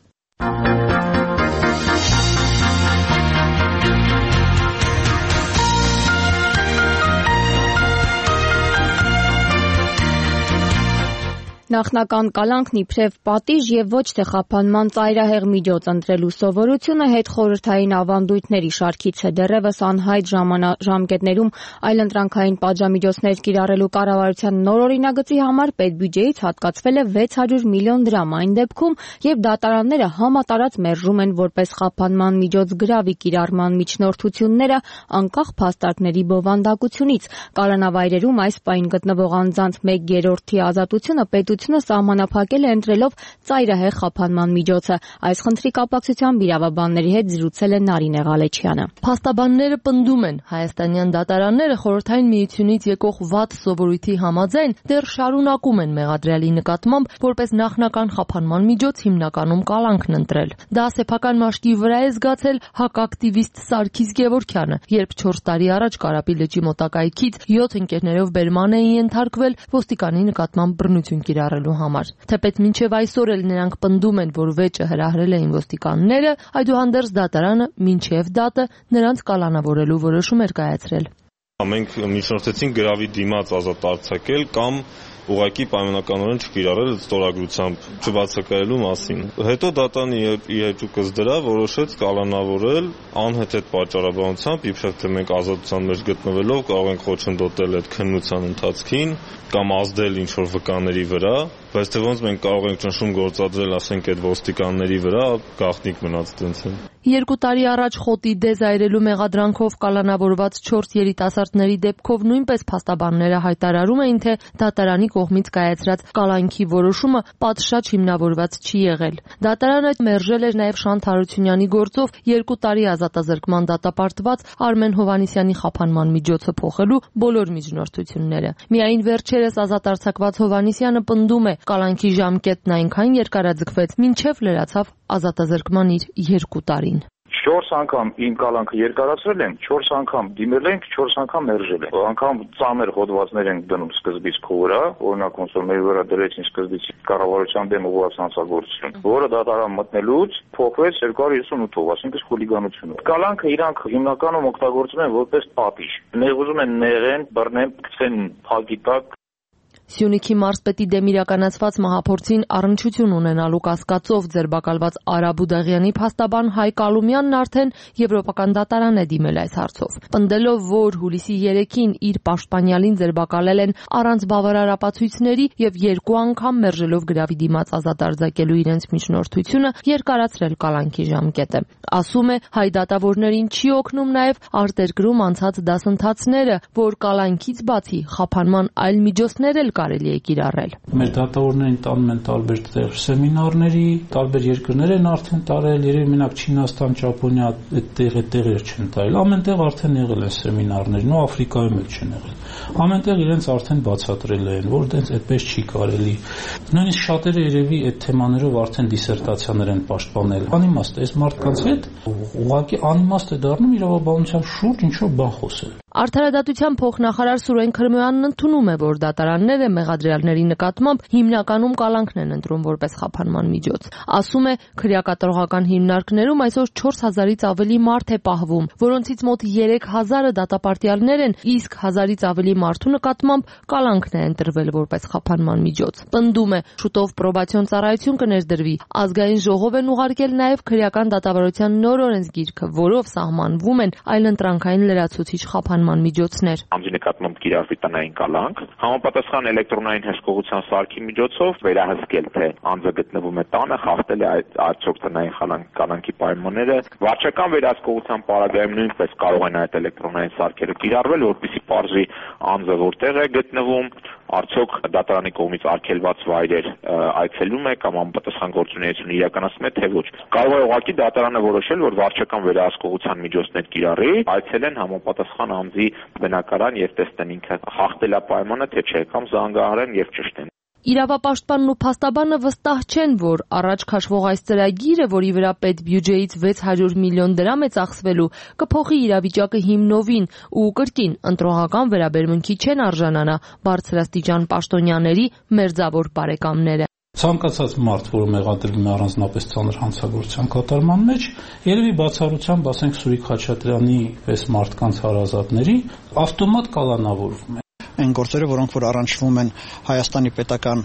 Նախնական կալանքն իբրև պատիժ եւ ոչ թե խափանման ծայրահեղ միջոց ընտրելու սովորությունը հետխորհրդային ավանդույթների շարքից է։ Դեռևս անհայտ ժամանակներում այլընտրանքային պատժամիջոցներ կիրառելու կառավարության նոր օրինագծի համար պետբյուջեից հատկացվել է վեց հարյուր միլիոն դրամ այն դեպքում, երբ դատարանները համատարած մերժում են որպես խափանման միջոց գրավի կիրառման միջնորդությունները անկախ փաստարկների բովանդակությունից։ Կալանավայրերում այս պահին գտնվող անձանց մեկ երրորդի ազատությունը պետությունը սահմանափակել է ընտրելով ծայրահեղ խափանման միջոցը։ Այս խնդրի կապակցությամբ իրավաբանների հետ զրուցել է Նարինե Ղալեչյանը։ Փաստաբանները պնդում են, հայաստանյան դատարանները խորհրդային միությունից եկող վատ սովորույթի համաձայն դեռ շարունակում են մեղադրյալի նկատմամբ որպես նախնական խափանման միջոց հիմնականում կալանքն ընտրել։ Դա սեփական մաշկի վրա է զգացել հակակտիվիստ Սարգիս Գևորգյանը, երբ չորս տարի առաջ Կարապի լճի մոտակայքից յոթ ընկերներով բերման էին ենթարկվել ոստիկանի նկատմամբ բռնություն կիրառելու համար։ Թեպետ մինչև այսօր էլ նրանք պնդում են, որ վեճը հրահրել էին ոստիկանները, այդուհանդերձ դատարանը մինչև դատը նրանց կալանավորելու որոշում էր կայացրել։ Մենք միջնորդեցինք գրավի դիմաց ազատ արձակել կամ ուղղակի պայմանականորեն չկիրառել ստորագրությամբ չբացակայելու մասին։ Հետո դատան իր հեճուկս դրա որոշեց կալանավորել անհեթեթ պատճառաբանությամբ, իբրև թե մենք ազատության մեջ գտնվելով կարող ենք խոչընդոտել այդ քննության ընթացքին կամ ազդել ինչ-որ վկաների վրա, բայց թե ոնց մենք կարող ենք ճնշում գործադրել, ասենք, այդ ոստիկանների վրա, գաղտնիք մնաց տենց է։ Երկու տարի առաջ խոտի դեզայրելու մեղադրանքով կալանավորված չորս երիտասարդների դեպքով նույնպես փաստաբանները հայտարարում էին, թե դատարանի կողմից կայացրած կալանքի որոշումը պատշաճ հիմնավորված չի եղել։ Դատարանը մերժել էր նաև Շանթ Հարությունյանի գործով երկու տարի ազատազրկման դատապարտված Արմեն Հովհաննիսյանի խափանման միջոցը փոխելու բոլոր միջնորդությունները։ Միայն վերջերս ազատ արձակված Հովհաննիսյանը պնդում է, կալանքի ժամկետն այնքան երկարաձգվեց, մինչև լրացավ ազատազրկման իր երկու տարին։ Չորս անգամ իմ կալանքը երկարացրել են, չորս անգամ դիմել ենք, չորս անգամ մերժել են։ Անգամ ծանր հոդվածներ են դնում սկզբից քո վրա, օրինակ ոնց որ մեր վրա դրեցին սկզբից կառավարության դեմ ուղղված հանցագործություն, որը դատարան մտնելուց փոխվեց երկու հազար հիսունութով, այսինքն խուլիգանություն։ Կալանքը իրանք հիմնականում օգտագործում են որպես պատիժ։ Նեղուզում են նեղեն, բռնեն, գցեն փակի տակ։ Սյունիքի մարզպետի դեմ իրականացված մահափորձին առնչություն ունենալու կասկածով ձերբակալված Արա Բուդաղյանի փաստաբան Հայկ Ալումյանն արդեն եվրոպական դատարան է դիմել այս հարցով, պնդելով, որ հուլիսի երեքին իր պաշտպանյալին ձերբակալել են առանց բավարար ապացույցների եւ երկու անգամ մերժելով գրավի դիմաց ազատ արձակելու իրենց միջնորդությունը երկարացրել կալանքի ժամկետը։ Ասում է, հայ դատավորներին չի օգնում նաեւ արտերկրում անցած դասընթացները, որ կալանքից բացի խափանման այլ միջոցներ էլ կարելի է կիրառել։ Մեր դատավորներին տանում են տարբեր տեղ սեմինարների, տարբեր երկրներ են արդեն տարել, երևի մենակ Չինաստան, Ճապոնիա այդ տեղը տեղեր չեն տարել։ Ամենտեղ արդեն եղել են սեմինարներ, ու Աֆրիկայում էլ չեն եղել։ Ամենտեղ իրենց արդեն բացատրել են, որ դենց այդպես չի կարելի։ Նույնիսկ շատերը երևի այդ թեմաներով արդեն դիսերտացիաներ են պաշտպանել։ Անիմաստ է, այս մարդկանց հետ ուղղակի անիմաստ է դառնում իրավաբանության շուրջ ինչ-որ բան խոսել։ Արդարադատության փոխնախարար Սուրեն Քրմյանն ընդունում է, որ դատարանները մեղադրյալների նկատմամբ հիմնականում կալանքն են ընտրում որպես խափանման միջոց։ Ասում է, քրեակատարողական հիմնարկներում այսօր չորս հազարից ավելի մարդ է պահվում, որոնցից մոտ երեք հազարը դատապարտյալներ են, իսկ հազարից ավելի մարդու նկատմամբ կալանքն է ընտրվել որպես խափանման միջոց։ Պնդում է, շուտով պրոբացիոն ծառայություն կներդրվի։ Ազգային ժողով են ուղարկել նաև քրեական դատավարության նոր օրենսգիրքը, որով սահմանվում են այլընտրանքային լրացուցիչ խափանման միջոցներ։ Անձի նկատմամբ կիրառվի տնային կալանք, համապատասխան էլեկտրոնային հսկողության սարքի միջոցով վերահսկել, թե անձը գտնվում է տանը, խախտել է արդյոք տնային կալանքի պայմանները։ Վարչական վերահսկողության պարագայում նույնպես կարող են այդ էլեկտրոնային սարքերը կիրառվել, որպեսզի պարզվի անձը որտեղ է գտնվում, արդյոք դատարանի կողմից արգելված վայրեր այցելում է կամ անպատասխան գործունեություն իրականացնում է, թե ոչ։ Կարող է ուղղակի դատարանը որոշել, որ վարչական վերահսկողության միջոցներ կիրառի, այցելեն համապատասխան անձի բնակարան եւ տեսնեն ինքը խախտել է պայմանը, թե չէ, կամ զանգահարեն եւ ճշտեն։ Իրավապաշտպանն ու փաստաբանը վստահ չեն, որ առաջ քաշվող այս ծրագիրը, որի վրա պետբյուջեից վեց հարյուր միլիոն դրամ է ծախսվելու, կփոխի իրավիճակը հիմնովին ու կրկին ընտրողական վերաբերմունքի չեն արժանանա բարձրաստիճան պաշտոնյաների մերձավոր բարեկամները։ Ցանկացած մարդ, որը մեղադրվում է առանձնապես ծանր հանցագործության կատարման մեջ, երևի բացառությամբ, ասենք Սուրիկ Խաչատրյանի պես մարդկանց հարազատների, ավտոմատ կալանավորվում է։ Այն գործերը, որոնք որ առնչվում են Հայաստանի պետական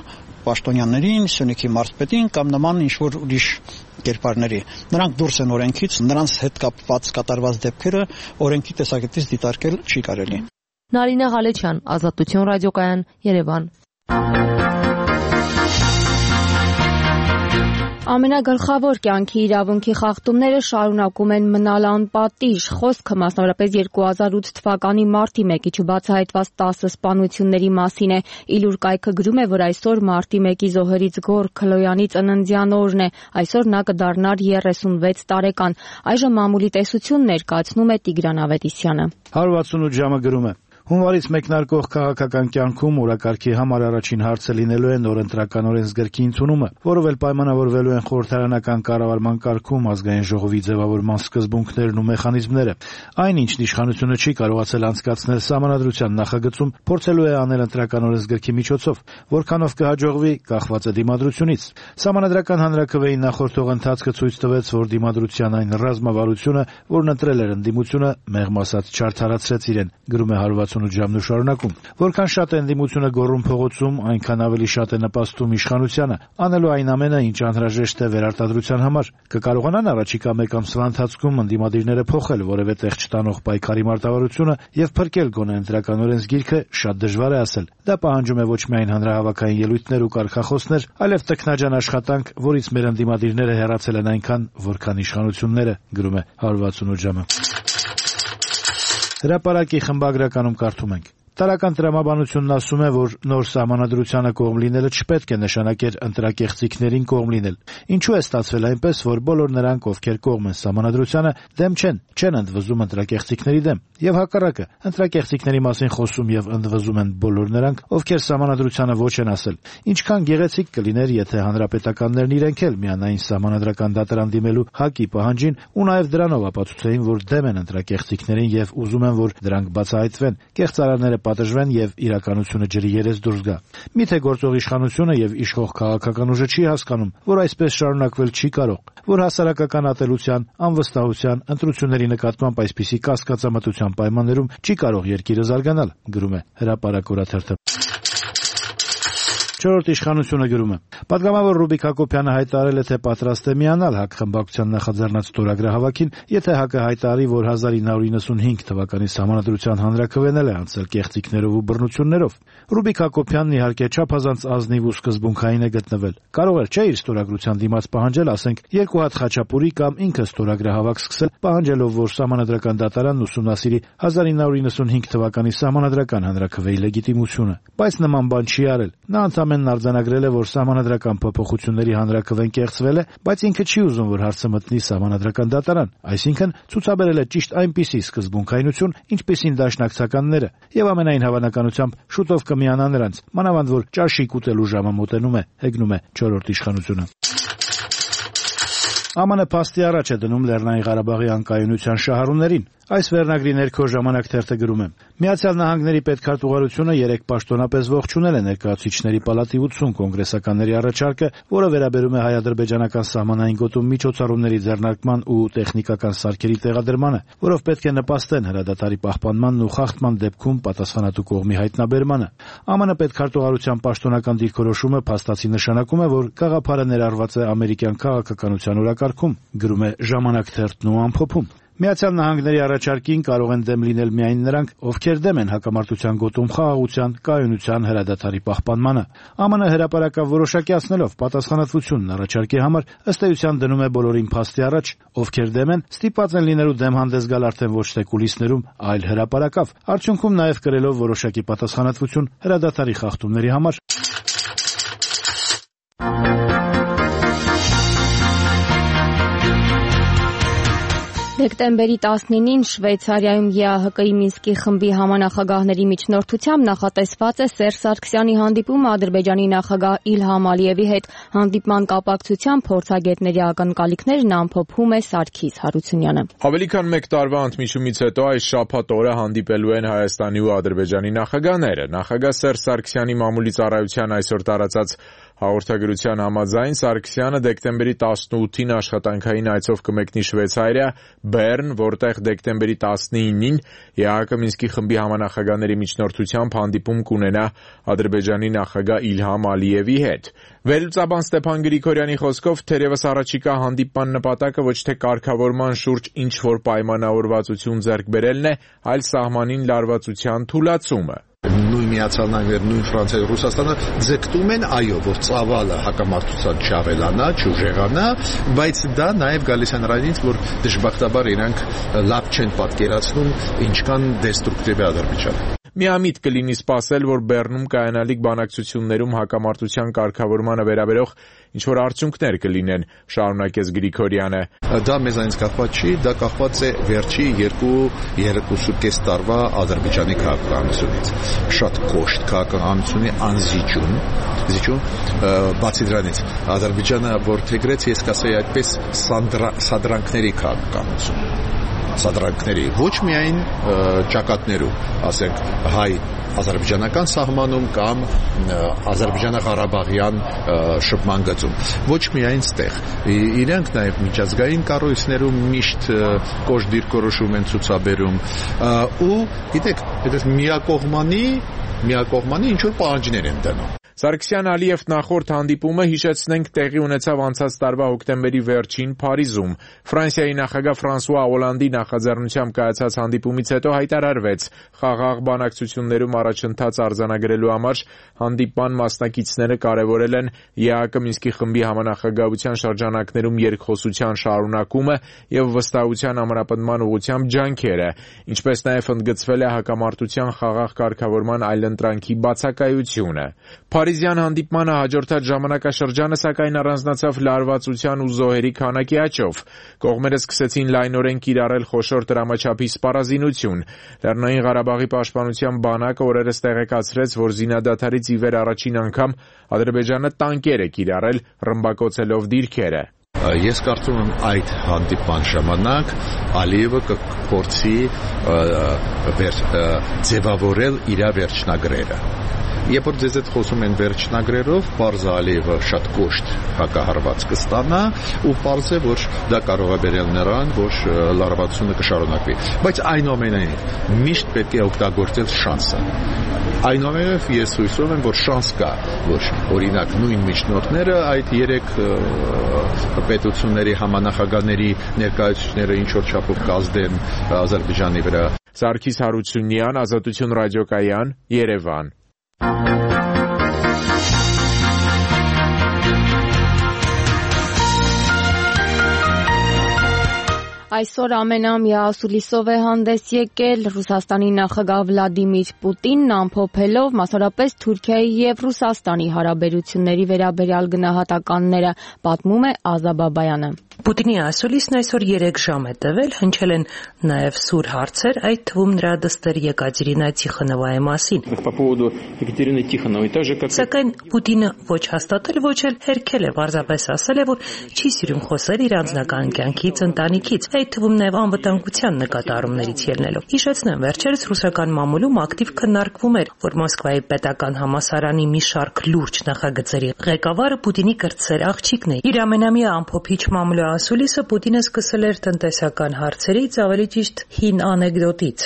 պաշտոնյաներին, Սյունիքի մարզպետին կամ նման ինչ-որ ուրիշ կերպարների։ Նրանք դուրս են օրենքից, նրանց հետ կապված կատարված դեպքերը օրենքի տեսակետից դիտարկել չի կարելի։ Նարինե Ղալեչյան, Ազատություն ռադիոկայան, Երևան։ Ամենագլխավոր կյանքի իրավունքի խախտումները շարունակում են մնալ անպատիժ։ Խոսքը մասնավորապես երկու հազար ութ թվականի մարտի մեկի չբացահայտված տասը սպանությունների մասին է։ Իլուր կայքը գրում է, որ այսօր մարտի մեկի զոհերից Գոր Քլոյանի ծննդյան օրն է։ Այսօր նա կդառնար երեսունվեց տարեկան։ Այժմ մամուլի տեսություն ներկայացնում է Տիգրան Ավետիսյանը։ հարյուր ութսունութ ժամը գրում է. Հունվարից մեկնարկող քաղաքական կյանքում օրակարգի համար առաջին հարցը լինելու է նոր ընտրական օրենսգրքի ընդունումը, որով էլ պայմանավորվելու են խորհրդարանական կառավարման կարգում ազգային ժողովի ձևավորման սկզբունքներն ու մեխանիզմները։ Այնինչ իշխանությունը չի կարողացել անցկացնել սահմանադրության նախագծում, փորձելու է անել ընտրական օրենսգրքի միջոցով, որքանով կհաջողվի կախված է դիմադրությունից։ Սահմանադրական հանրաքվեին նախորդող ընթացքը ցույց տվեց, որ դիմադրության այն ռազմավարությունը, որն ընտրել էր ընդդիմությունը, մեղմ ասած չարդարացրեց իրեն, գրում է հարյուր ութսունութ ժամն ու շարունակում։ Որքան շատ է ընդդիմությունը գոռում փողոցում, այնքան ավելի շատ է նպաստում իշխանությանը, անելու այն ամենը, ինչ անհրաժեշտ է վերարտադրության համար։ Կկարողանան առաջիկա մեկ ամսվա ընթացքում ընդդիմադիրները փոխել որևէ տեղ չտանող պայքարի մարտավարությունը եւ փրկել գոնե ընտրական օրենսգիրքը, շատ դժվար է ասել։ Դա պահանջում է ոչ միայն հանրահավաքային ելույթներ ու կարգախոսներ, այլև տքնաջան աշխատանք, որից մեր ընդդիմադիրները հեռացել են այնքան, որքան իշխանությունները, գրում է հարյուր ութսունութ ժամը։ Հրապարակի խմբագրականում կարդում ենք. Տարական տրամաբանությունն ասում է, որ նոր սահմանադրությանը կողմ լինելը չպետք է նշանակեր ընտրակեղծիքներին կողմ լինել։ Ինչու է ստացվել այնպես, որ բոլոր նրանք, ովքեր կողմ են սահմանադրությանը, դեմ չեն, չեն ընդվզում ընտրակեղծիքների դեմ, եւ հակառակը, ընտրակեղծիքների մասին խոսում եւ ընդվզում են բոլոր նրանք, ովքեր սահմանադրությանը ոչ են ասել։ Ինչքան գեղեցիկ կլիներ, եթե հանրապետականներն իրենք էլ միանային սահմանադրական դատարան դիմելու ՀԱԿ-ի պահանջին ու նաեւ դրանով ապացուցեին, որ դեմ են ընտրակեղծիքներին եւ ուզում են, որ դրանք բացահայտվեն, կեղծարարները պատժվեն եւ իրականությունը ջրի երես դուրս գա։ Միթե գործող իշխանությունը եւ իշխող քաղաքական ուժը չի հասկանում, որ այսպես շարունակվել չի կարող, որ հասարակական ատելության, անվստահության, ընտրությունների նկատմամբ այսպիսի կասկածամտության պայմաններում չի կարող երկիրը զարգանալ, գրում է Հրապարակ օրաթերթը։ Չորրորդ իշխանությունը գրում է. Պատգամավոր Ռուբիկ Հակոբյանը հայտարարել է, թե պատրաստ է միանալ ՀԱԿ խմբակցության նախաձեռնած ստորագրահավաքին, եթե ՀԱԿ-ը հայտարարի, որ հազար ինը հարյուր իննսունհինգ թվականի սահմանադրության հանրաքվեն է անցել կեղծիքներով ու բռնություններով։ Ռուբիկ Հակոբյանն իհարկե չափազանց ազնիվ ու սկզբունքային է գտնվել։ Կարող էր չէ իր ստորագրության դիմաց պահանջել, ասենք, երկու հատ խաչապուրի կամ ինքը ստորագրահավաք սկսել, պահանջելով, որ սահմանադրական դատարանն ուսումնասիրի հազար ինը հարյուր իննսունհինգ թվականի սահմանադրական հանրաքվեի լեգիտիմությունը։ Բայց նման բան չի արել։ Նա Ամեն արձանագրել է, որ սահմանադրական փոփոխությունների հանրաքվեն կեղծվել է, բայց ինքը չի ուզում, որ հարցը մտնի սահմանադրական դատարան, այսինքն ցուցաբերել է ճիշտ այնպիսի սկզբունքայնություն, ինչպիսին դաշնակցականները, եւ ամենայն հավանականությամբ շուտով կմիանա նրանց, մանավանդ որ ճաշի կուտելու ժամը մոտենում է, հեգնում է չորրորդ իշխանությունը։ ԱՄՆ փաստի առաջ է դնում Լեռնային Ղարաբաղի անկայունության շահառուներին։ Այս վերնագրի ներքո Ժամանակ թերթը գրում է. Միացյալ Նահանգների պետքարտուղարությունը երեք պաշտոնապես ողջունել է ներկայացուցիչների պալատի ութսուն կոնգրեսականների առաջարկը, որը վերաբերում է հայ-ադրբեջանական սահմանային գոտում միջոցառումների ձեռնարկման ու տեխնիկական սարքերի տեղադրմանը, որով պետք է նպաստեն հրադադարի պահպանմանն ու խախտման դեպքում պատասխանատու կողմի հայտնաբերմանը։ ԱՄՆ պետքարտուղարության պաշտոնական դիրքորոշումը փաստացի նշանակում է, որ գաղափարը ներառված է ամերիկյան քաղաքականության օրակարգում, գրում է Ժամանակ թերթն ու ամփոփում։ Միացյալ Նահանգների առաջարկին կարող են դեմ լինել միայն նրանք, ովքեր դեմ են հակամարտության գոտում խաղաղության, կայունության, հրադադարի պահպանմանը։ ԱՄՆ հրապարակավ որոշակիացնելով պատասխանատվությունն առաջարկի համար, ըստ էության դնում է բոլորին փաստի առաջ, ովքեր դեմ են, ստիպված են լինելու դեմ հանդես գալ արդեն ոչ թե կուլիսներում, այլ հրապարակավ, արդյունքում նաև կրելով որոշակի պատասխանատվություն հրադադարի խախտումների համար։ Դեկտեմբերի տասնինին Շվեյցարիայում ԵԱՀԿ-ի Մինսկի խմբի համանախագահների միջնորդությամբ նախատեսված է Սերժ Սարգսյանի հանդիպումը Ադրբեջանի նախագահ Իլհամ Ալիևի հետ։ Հանդիպման կապակցությամբ փորձագետների ակնկալիքներն ամփոփում է Սարգիս Հարությունյանը։ Ավելի քան մեկ տարվա ընդմիջումից հետո այս շաբաթ օրը հանդիպելու են Հայաստանի ու Ադրբեջանի նախագահները։ Նախագահ Սերժ Սարգսյանի մամուլի ծառայության այսօր տարածած Հաղորդագրության համաձայն Սարգսյանը դեկտեմբերի տասնութին աշխատանքային այցով կմեկնի Շվեյցարիա, Բեռն, որտեղ դեկտեմբերի տասնինին ԵԱՀԿ Մինսկի խմբի համանախագահների միջնորդությամբ հանդիպում կունենա Ադրբեջանի նախագահ Իլհամ Ալիևի հետ։ Վերլուծաբան Ստեփան Գրիգորյանի խոսքով թերևս առաջիկա հանդիպման նպատակը ոչ թե կարգավորման շուրջ ինչ-որ պայմանավորվածություն ձեռք բերելն է, այլ սահմանին լարվածության թուլացումը։ Նույն Միացյալ Նահանգները, նույն Ֆրանսիա, Ռուսաստանը ձգտում են, այո, որ ծավալը հակամարտության չավելանա, չուժեղանա, բայց դա նաև գալիս է նրանից, որ դժբախտաբար իրանք լավ չեն պատկերացնում ինչքան դեստրուկտիվ է Ադրբեջանը։ Միամիտ կլինի սպասել, որ Բեռնում կայանալիք բանակցություններում հակամարտության կարգավորմանը վերաբերող ինչ-որ արդյունքներ կլինեն, շարունակեց Գրիգորյանը։ Դա մեզանից կախված չի, դա կախված է վերջի երկու երկուսուկես տարվա Ադրբեջանի քաղաքականությունից։ Շատ կոշտ քաղաքականությունի անզիջում, զիջում, բացի դրանից Ադրբեջանը որդեգրեց, ես կասեի այդպես, սադրանքների քաղաքականություն։ Սադրանքների ոչ միայն ճակատներում, ասենք հայ-ադրբեջանական սահմանում կամ Ադրբեջանա-Ղարաբաղյան շփման գծում, ոչ միայն ստեղ։ Իրենք նաև միջազգային կառույցներում միշտ կոշտ դիրքորոշում են ցուցաբերում ու գիտեք, այդպես միակողմանի միակողմանի ինչ-որ պահանջներ են դնում։ Սարգսյան-Ալիև նախորդ հանդիպումը, հիշեցնենք, տեղի ունեցավ անցած տարվա հոկտեմբերի վերջին Փարիզում։ Ֆրանսիայի նախագահ Ֆրանսուଆ Օլանդի նախաձեռնությամբ կայացած հանդիպումից հետո հայտարարվեց, խաղաղ բանակցություններում առաջընթաց արձանագրելու համար հանդիպման մասնակիցները կարևորել են ԵԱՀԿ Մինսկի խմբի համանախագահության շրջանակներում երկխոսության շարունակումը եւ վստահության ամրապնդման ուղղությամբ ջանքերը, ինչպես նաեւ ընդգծվել է հակամարտության խաղաղ կարգավորման այլընտրանքի բացակայությունը։ Փարիզյան հանդիպմանը հաջորդած ժամանակաշրջանը սակայն առանձնացավ լարվածության ու զոհերի քանակի աճով։ Կողմերը սկսեցին լայնորեն կիրառել խոշոր տրամաչափի սպառազինություն։ Լեռնային Ղարաբաղի պաշտպանության բանակը օրերս տեղեկացրեց, որ զինադադարից ի վեր առաջին անգամ Ադրբեջանը տանկեր է կիրառել, ռմբակոծելով դիրքերը։ Ես կարծում եմ այդ հանդիպման ժամանակ Ալիևը կփորձի ձևավորել իր վերջնագրերը։ Երբ որ ձեզ հետ խոսում են վերջնագրերով, պարզ է Ալիևը շատ կոշտ հակահարված կստանա ու պարզ է, որ դա կարող է բերել նրան, որ լարվածությունը կշարունակվի։ Բայց այնուամենայնիվ միշտ պետք է օգտագործել շանսը։ Այնուամենայնիվ ես հույսով եմ, որ շանս կա, որ օրինակ նույն միջնորդները այդ երեք պետությունների համանախագահների ներկայացուցիչները ինչ-որ չափով կազդեն Ադրբեջանի վրա։ Սարգիս Հարությունյան, Ազատություն ռադիոկայան, Երևան։ Այսօր ամենամյա ասուլիսով է հանդես եկել Ռուսաստանի նախագահ Վլադիմիր Պուտինն, ամփոփելով մասնավորապես Թուրքիայի եւ Ռուսաստանի հարաբերությունների վերաբերյալ գնահատականները, պատմում է Ազա Բաբայանը։ Պուտինի ասուլիսն այսօր երեք ժամ է տևել, հնչել են նաև սուր հարցեր, այդ թվում նրա դստեր Եկատերինա Տիխոնովայի մասին։ Սակայն Պուտինը ոչ հաստատել, ոչ էլ հերքել է, պարզապես ասել է, որ չի սիրում խոսել իր անձնական կյանքից, ընտանիքից, այդ թվում նաև անվտանգության նկատառումներից ելնելով։ Հիշեցնեմ, վերջերս ռուսական մամուլում ակտիվ քննարկվում էր, որ Մոսկվայի պետական համալսարանի մի շարք լուրջ նախագծերի ղեկավարը Պուտինի կրտսեր աղջիկն է։ Իր ամենամյա ամփոփիչ մամուլի ասուլիսը Պուտինը սկսել էր տնտեսական հարցերից, ավելի ճիշտ հին անեկդոտից։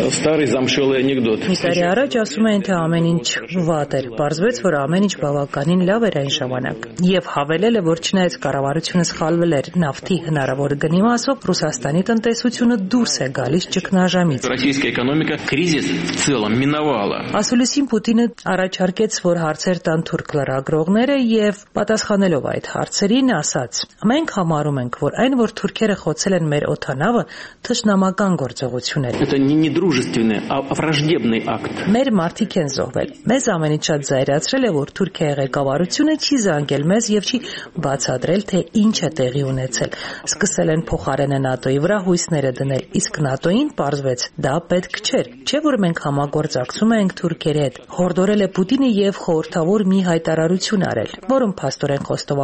Մի տարի առաջ ասում էին, թե ամեն ինչ վատ էր, պարզվեց, որ ամեն ինչ բավականին լավ էր այն ժամանակ։ Եվ հավելել է, որ չնայած կառավարությունը սխալվել էր նավթի հնարավոր գնի մասով, Ռուսաստանի տնտեսությունը դուրս է գալիս ճգնաժամից։ Ասուլիսին Պուտինը առաջարկեց, որ հարցեր տան թուրք լրագրողները եւ պատասխանելով այդ հարցերին ասաց. «Մենք համարում ենք, որ այն, որ թուրքերը խոցել են մեր օդանավը, թշնամական գործողություն էր։ Մեր մարդիկ են զոհվել։ Մեզ ամենից շատ զայրացրել է, որ Թուրքիայի ղեկավարությունը չի զանգել մեզ եւ չի բացատրել, թե ինչ է տեղի ունեցել։ Սկսել են փոխարենը ՆԱՏՕ-ի վրա հույսները դնել, իսկ ՆԱՏՕ-ին պարզվեց դա պետք չէր։ Չէ՞ որ մենք համագործակցում ենք թուրքերի հետ», հորդորել է Պուտինը եւ խորհրդավոր մի հայտարարություն արել, որում փաստորեն խոստովանել է,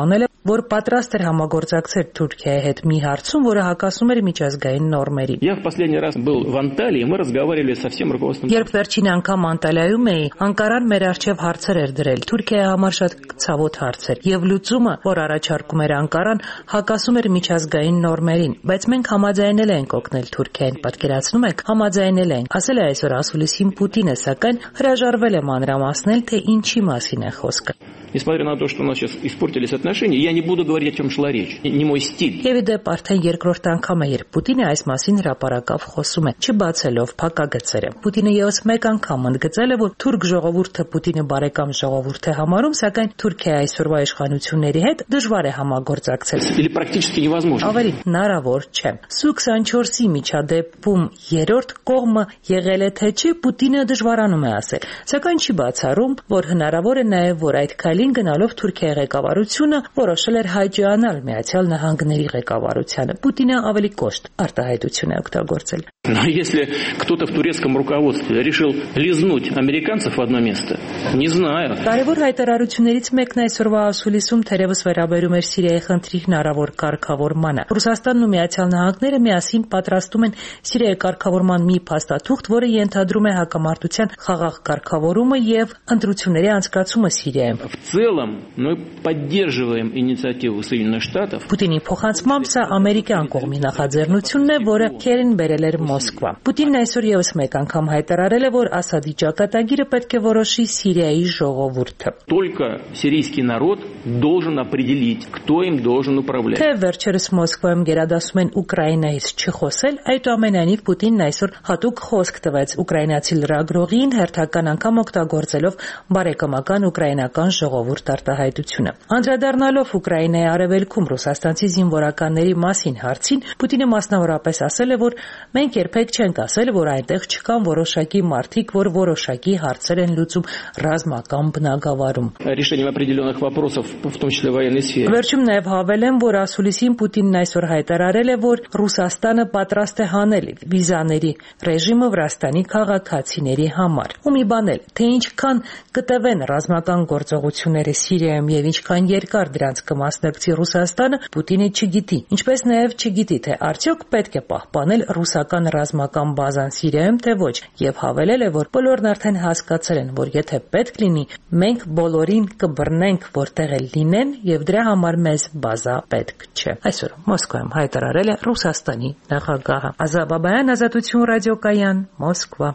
որ պատրաստ էր համագործակցել Թուրքիայի հետ մի հարցում, որը հակասում էր միջազգային նորմերին։ Я в последний раз был в Анталии, мы разговаривали со всем руководством. Երբ վերջին անգամ Անտալիայում էի, Անկարան մեր առջև հարցեր էր դրել։ Թուրքիայի համար շատ ցավոտ հարցեր, եւ լուծումը, որ առաջարկում էր Անկարան, հակասում էր միջազգային նորմերին, բայց մենք համաձայնել ենք օգնել Թուրքիային, պատկերացնում եք, համաձայնել ենք։ Ասել է այսօր ասուլիսին Պուտինը, սակայն հրաժարվել է մանրամասնել, թե ինչի մասին է խոսքը։ Несмотря на то, что у нас сейчас испортились отношения, я не буду говорить, о чем шла речь. Не мой стиль. Եվ դեպ արդեն երկրորդ անգամ է, երբ Պուտինը այս մասին հրապարակավ խոսում է, չբացելով փակագծերը։ Պուտինը եւս մեկ անգամ ընդգծել է, որ թուրք ժողովուրդը Պուտինը բարեկամ ժողովուրդ է համարում, սակայն Թուրքիայի այսօրվա իշխանությունների հետ դժվար է համագործակցել։ Или практически невозможно. Ավելի հնարավոր չէ։ Սու քսանչորսի միջադեպում երրորդ կողմը եղել է թե չէ, Պուտինը դժվարանում է ասել, սակայն չի բացառում, որ հնարավոր է նաեւ, որ այդ քայլին գնալով Թուրքիայի ղեկավարությունը որոշել էր հայջանալ Միացյալ Նահանգների ղեկավարությանը։ Պուտինը ավելի կոշտ արտահայտություն է օգտագործել։ Но если кто-то в турецком руководстве решил лизнуть американцев в одно место, не знаю. Կարևոր հայտարարություններից մեկն այսօրվա ասուլիսում թերևս վերաբերում էր Սիրիայի խնդրի հնարավոր կարգավորմանը։ Ռուսաստանն ու Միացյալ Նահանգները միասին պատրաստում են Սիրիայի կարգավորման մի փաստաթուղթ, որը ենթադրում է հակամարտության խաղաղ կարգավորումը եւ ընտրությունների անցկացումը Սիրիայում։ В целом мы поддерживаем инициативу Соединенных Штатов. Պուտինի փոխանցմամբ սա ամերիկյան կողմի նախաձեռնությունն է, որը Քերին բերել էր Մոսկվա։ Պուտինն այսօր եւս մեկ անգամ հայտարարել է, որ Ասադի ճակատագիրը պետք է որոշի Սիրիայի ժողովուրդը։ Только сирийский народ должен определить, кто им должен управлять. Թե վերջերս Մոսկվայում գերադասում են Ուկրաինայից չխոսել, այդուամենայնիվ Պուտինն այսօր հատուկ խոսք տվեց ուկրաինացի լրագրողին, հերթական անգամ օգտագործելով բարեկամական ուկրաինական ժողովուրդ արտահայտությունը։ Անդրադառնալով Ուկրաինայի արևելքում ռուսաստանցի զինվորականների մասին հարցին, Պուտինը մասնավորապես ասել է, որ մենք երբեք չենք ասել, որ այնտեղ չկան որոշակի մարդիկ, որ որոշակի հարցեր են լուծում ռազմական բնագավառում։ Решением определенных вопросов, в том числе в военной сфере. Վերջում նաև հավելեմ, որ ասուլիսին Պուտինն այսօր հայտարարել է, որ Ռուսաստանը պատրաստ է հանել վիզաների ռեժիմը Վրաստանի քաղաքացիների համար։ Ու մի բան էլ, թե ինչքան կտևեն ռազմական գործողությունները Սիրիայում եւ ինչքան երկար դրանց կմասնակցի Ռուսաստանը, Պուտինը չգիտի։ Ինչպես նաև չգիտի, թե արդյոք պետք է պահպանել ռուսական ռազմական բազան Սիրիայում, թե ոչ, եւ հավելել է, որ բոլորն արդեն հասկացել են, որ եթե պետք լինի, մենք բոլորին կբռնենք, որտեղ էլ լինեն, եւ դրա համար մեզ բազա պետք չէ։ Այսօր Մոսկվայում հայտարարել է Ռուսաստանի նախագահը։ Ազա Բաբայան, Ազատություն ռադիոկայան, Մոսկվա։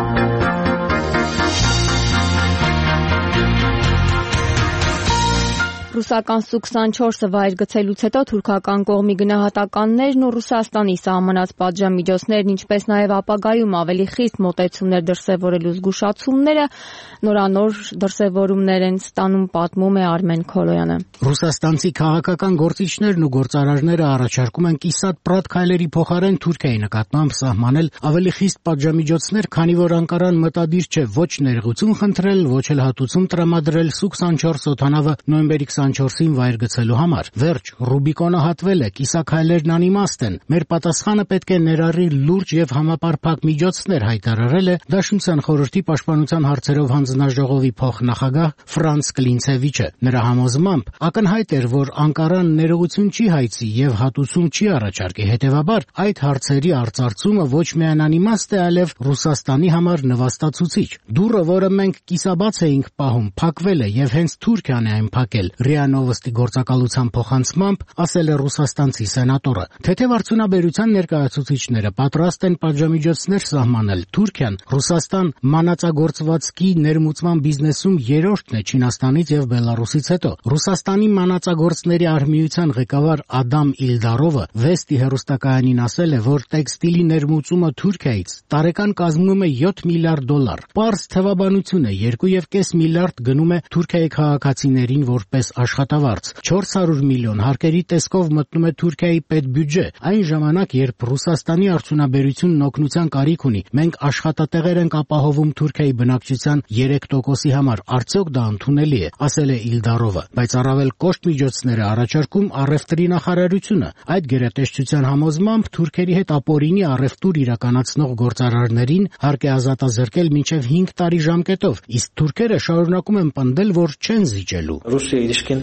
Ռուսական Սու քսանչորսը վայր գցելուց հետո թուրքական կողմի գնահատականներն ու Ռուսաստանի սահմանած պատժամիջոցներն, ինչպես նաև ապագայում ավելի խիստ մոտեցումներ դրսևորելու զգուշացումները նորանոր դրսևորումներ են ստանում, պատմում է Արմեն Քոլոյանը։ Ռուսաստանցի քաղաքական գործիչներն ու գործարարները առաջարկում են կիսատ պրատ քայլերի փոխարեն Թուրքիայի նկատմամբ սահմանել ավելի խիստ պատժամիջոցներ, քանի որ Անկարան մտադիր չէ ոչ ներողություն խնդրել, ոչ էլ հատուցում տրամադրել Սու քսանչորս օդանավը նոյեմբերի քսանչորսին վայր գցելու համար։ Վերջ, Ռուբիկոնը հատվել է, կիսաքայլերն անիմաստ են։ Մեր պատասխանը պետք է ներառի լուրջ եւ համապարփակ միջոցներ, հայտարարել է Դաշնության խորհրդի պաշտպանության հարցերով հանձնաժողովի փոխնախագահ Ֆրանց Կլինցևիչը։ Նրա համոզմամբ ակնհայտ էր, որ Անկարան ներողություն չի հայցի եւ հատուցում չի առաջարկի, հետեւաբար այդ հարցերի արծարծումը ոչ միայն անիմաստ է, այլև Ռուսաստանի համար նվաստացուցիչ։ Դուռը, որը մենք կիսաբաց էինք պահում, փակվել է եւ հենց Թուրքիան է այն փակել։ ՌԻԱ Նովոստի գործակալության փոխանցմամբ ասել է ռուսաստանցի սենատորը։ Թեթև արդյունաբերության ներկայացուցիչները պատրաստ են պատժամիջոցներ սահմանել։ Թուրքիան Ռուսաստան մանածագործվածքի ներմուծման բիզնեսում երրորդն է Չինաստանից եւ Բելարուսից հետո։ Ռուսաստանի մանածագործների արհմիության ղեկավար Ադամ Իլդարովը Վեստի հեռուստակայանին ասել է, որ տեքստիլի ներմուծումը Թուրքիայից տարեկան կազմում է յոթ միլիարդ դոլար։ Պարզ թվաբանություն է, երկու եւ կես միլիարդ գնում է Թուրքիայի քաղաքացիներին որպես աշխատավարձ։ չորս հարյուր միլիոն հարկերի տեսքով մտնում է Թուրքիայի պետբյուջե։ Այն ժամանակ, երբ Ռուսաստանի արդյունաբերությունն օգնության կարիք ունի, մենք աշխատատեղեր ենք ապահովում Թուրքիայի բնակչության երեք տոկոսի համար, արդյոք դա ընդունելի է, ասել է Իլդարովը, բայց առավել կոշտ միջոցներ է առաջարկում առևտրի նախարարությունը։ Այդ գերատեսչության համոզմամբ թուրքերի հետ ապօրինի առևտուր իրականացնող գործարարներին հարկ է ազատազրկել մինչև հինգ տարի ժամկետով, իսկ թուրքերը շարունակում են պնդել, որ չեն զիջելու։ Ռուսիա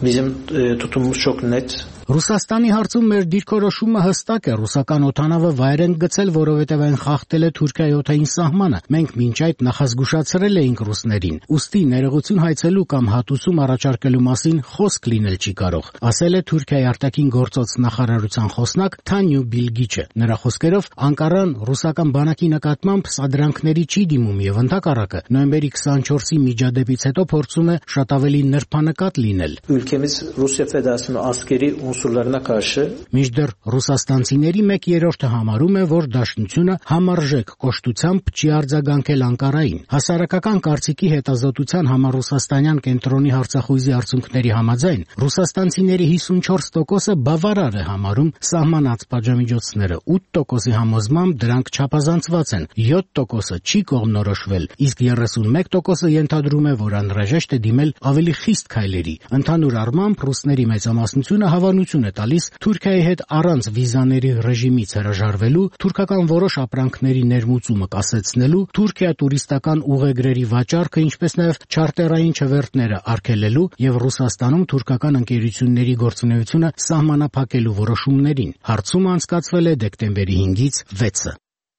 Видим, тут çok net. Ռուսաստանի հարցում մեր դիրքորոշումը հստակ է. ռուսական օդանավը վայր են գցել, որովհետև այն խախտել է Թուրքիայի օդային սահմանը։ Մենք մինչ այդ նախազգուշացրել էինք ռուսներին։ Ուստի ներողություն հայցելու կամ հատուցում առաջարկելու մասին խոսք լինել չի կարող, ասել է Թուրքիայի արտաքին գործոց նախարարության խոսնակ Թանյու Բիլգիչը։ Նրա խոսքերով Անկարան ռուսական բանակի նկատմամբ սադրանքների չի դիմում եւ ընդհակառակը նոյեմբերի քսանչորսի միջադեպից հետո փորձում է շատ ավելի նրբանկատ լինել։ Ülkemiz Rusya Federasyonu askeri unsurlarına karşı Միջդեռ ռուսաստանցիների մեկ երրորդը համարում է, որ դաշնությունը համարժեք կոշտությամբ չի արձագանքել Անկարային։ Հասարակական կարծիքի հետազոտության համառուսաստանյան կենտրոնի հարցախույզի արդյունքների համաձայն ռուսաստանցիների հիսունչորս տոկոսը բավարար է համարում սահմանած պատժամիջոցները, ութ տոկոսի համոզմամբ դրանք չափազանցված են, յոթ տոկոսը չի կողմնորոշվել, իսկ երեսունմեկ տոկոսը ենթադրում է, որ անհրաժեշտ է դիմել ավելի խիստ քայլերի։ Ընդհանուր առմամբ ռուսների մեծամասնությունը հավանություն է տալիս Թուրքիայի հետ առանց վիզաների ռեժիմից հրաժարվելու, թուրքական որոշ ապրանքների ներմուծումը կասեցնելու, Թուրքիա տուրիստական ուղեգրերի վաճառքը, ինչպես նաև չարտերային չվերթները արգելելու եւ Ռուսաստանում թուրքական ընկերությունների գործունեությունը սահմանափակելու որոշումներին։ Հարցումը անցկացվել է դեկտեմբերի հինգից վեցը։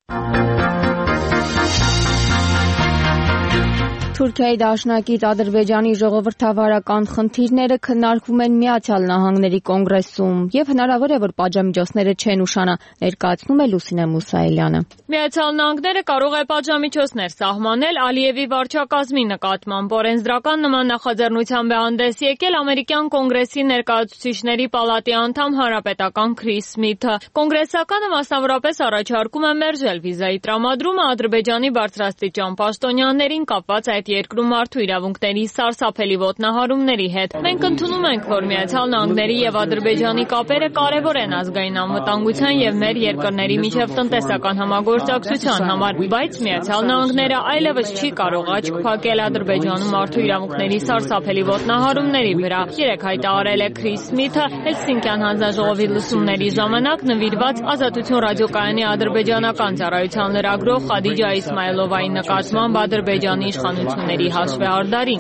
Թուրքիայի դաշնակից Ադրբեջանի ժողովրդավարական խնդիրները քննարկվում են Միացյալ Նահանգների կոնգրեսում եւ հնարավոր է, որ պատժամիջոցները չեն ուշանա, ներկայացնում է Լուսինե Մուսայելյանը։ Միացյալ Նահանգները կարող է պատժամիջոցներ սահմանել Ալիևի վարչակազմի նկատմամբ։ Օրենսդրական նման նախաձեռնությամբ է հանդես եկել ամերիկյան կոնգրեսի ներկայացուցիչների պալատի անդամ հանրապետական Քրիս Սմիթը։ Կոնգրեսականը մասնավորապես առաջարկում է մերժել վիզայի տրամադրումը Ադրբեջանի բարձրաստիճան պաշտոնյաներին կապված այդ երկրում մարդու իրավունքների սարսափելի ոտնահարումների հետ։ Մենք ընդունում ենք, որ Միացյալ Նահանգների եւ Ադրբեջանի կապերը կարեւոր են ազգային անվտանգության եւ մեր երկրների միջև տնտեսական համագործակցության համար, բայց Միացյալ Նահանգները այլևս չի կարող աչք փակել Ադրբեջանում մարդու իրավունքների սարսափելի ոտնահարումների վրա։ Երեք հայտարարել է Քրիս Սմիթը Հելսինկյան հանձնաժողովի լսումների ժամանակ նվիրված Ազատություն ռադիոկայանի ադրբեջանական ծառայության լրագրող Խադիջա Իսմայելովայի նկատմամբ Ադրբեջանի իշխանությունների հաշվեհարդարին։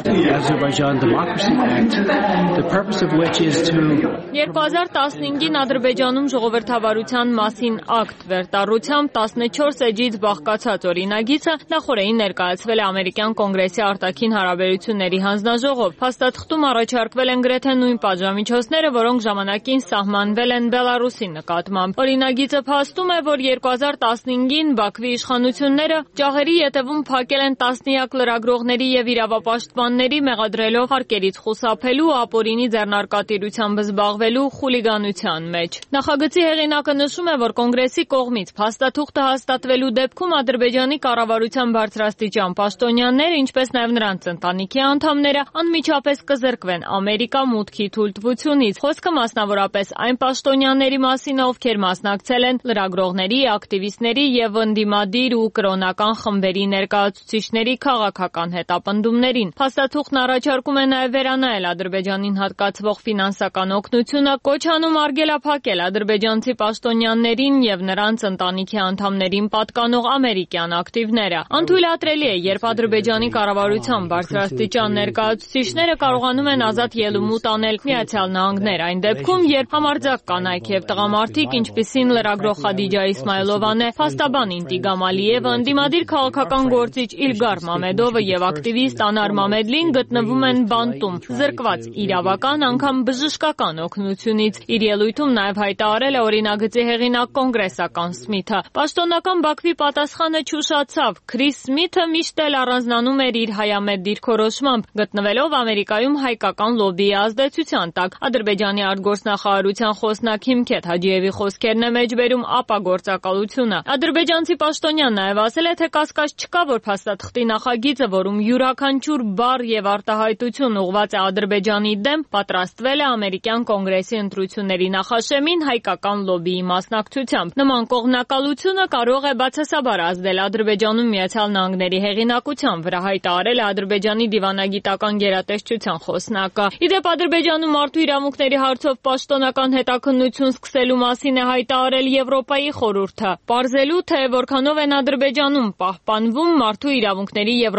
երկու հազար տասնհինգին Ադրբեջանում ժողովրդավարության մասին ակտ վերտառությամբ տասնչորս էջից բաղկացած օրինագիծը նախորդին ներկայացվել է ամերիկյան կոնգրեսի արտաքին հարաբերությունների հանձնաժողով։ Փաստաթղթում առաջարկվել են գրեթե նույն պատժամիջոցները, որոնք ժամանակին սահմանվել են Բելարուսի նկատմամբ։ Օրինագիծը փաստում է, որ երկու հազար տասնհինգին Բաքվի իշխանությունները ջահերի ետևում փակել են տասնյակ լրագրողների եւ իրավապաշտպանների մեղադրելով հարկերից խուսափելու, ապօրինի ձեռնարկատիրությամբ զբաղվելու խուլիգանության մեջ։ Նախագծի հեղինակը նշում է, որ կոնգրեսի կողմից փաստաթուղթը հաստատվելու դեպքում Ադրբեջանի կառավարության բարձրաստիճան պաշտոնյաները, ինչպես նաև նրանց ընտանիքի անդամները անմիջապես կզրկվեն Ամերիկա մուտքի թույլտվությունից։ Խոսքը մասնավորապես այն պաշտոնյաների մասին է, ովքեր մասնակցել են լրագրողների, ակտիվիստների եւ ընդդիմադիր ու կրոնական խմբերի ներկայացուցիչների քաղաքական հետապնդումներին։ Փաստաթուղթն առաջարկում է նաև վերանայել Ադրբեջանին հատկացվող ֆինանսական օգնությունը, կոչ անում արգելափակել ադրբեջանցի պաշտոնյաներին եւ նրանց ընտանիքի անդամներին պատկանող ամերիկյան ակտիվները։ Անթույլատրելի է, երբ Ադրբեջանի կառավարության բարձրաստիճան ներկայացուցիչները կարողանում են ազատ ելումուտ անել Միացյալ Նահանգներ, այն դեպքում, երբ համարձակ կանայք եւ տղամարդիկ, ինչպիսին լրագրող Խադիջա Իսմայելովան է, փաստաբան Ինտիգամ Ալիևը, ընդդիմադիր քաղաքական գործիչ Իլգար Մամեդովը եւ ակտիվիստ Անար Մամեդլին գտնվում են բանտում, զրկված իրավական, անգամ բժշկական օգնությունից։ Իր ելույթում նաև հայտարարել է օրինագծի հեղինակ կոնգրեսական Սմիթը։ Պաշտոնական Բաքվի պատասխանը չուշացավ։ Քրիս Սմիթը միշտ էլ առանձնանում էր իր հայամետ դիրքորոշմամբ, գտնվելով Ամերիկայում հայկական լոբբիի ազդեցության տակ։ Ադրբեջանի արտգործնախարարության խոսնակ Հիմքեթ Հաջիևի խոսքերն է մեջբերում ապագործակալությունը։ Ադրբեջանցի պաշտոնյան նաև ասել է, թե կասկած չկա, որ փաստաթղթի նախագիծը, որում յուրաքանչյուր բառ եւ արտահայտություն ուղղված է Ադրբեջանի դեմ, պատրաստվել է ամերիկյան կոնգրեսի ընտրությունների նախաշեմին հայկական լոբբիի մասնակցությամբ։ Նման կողմնակալությունը կարող է բացասաբար ազդել Ադրբեջանում Միացյալ Նահանգների հեղինակության վրա, հայտարարել է Ադրբեջանի դիվանագիտական գերատեսչության խոսնակը։ Իդեպ Ադրբեջանում մարդու իրավունքների հարցով պաշտոնական հետաքննություն սկսելու մասին է հայտարարել Եվրոպայի խորհուրդը, պարզելու թե որքանով են Ադրբեջանում պահպանվում մարդու իրավունքների եվրոպական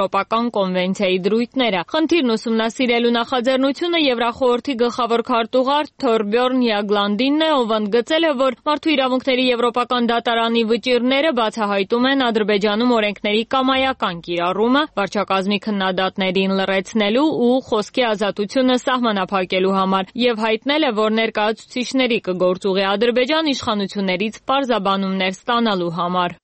Վենետիկյան կոնվենցիայի դրույթները։ Խնդիրն ուսումնասիրելու նախաձեռնությունը Եվրախորհրդի գլխավոր քարտուղար Թորբյորն Յագլանդինն է, ով ընդգծել է, որ Մարդու իրավունքների եվրոպական դատարանի վճիռները բացահայտում են Ադրբեջանում օրենքների կամայական կիրառումը, վարչակազմի քննադատներին լռեցնելու ու խոսքի ազատությունը սահմանափակելու համար եւ հայտնել է, որ ներկայացուցիչների կգործուղի Ադրբեջան իշխանություններից պարզաբանումներ ստանալու համար։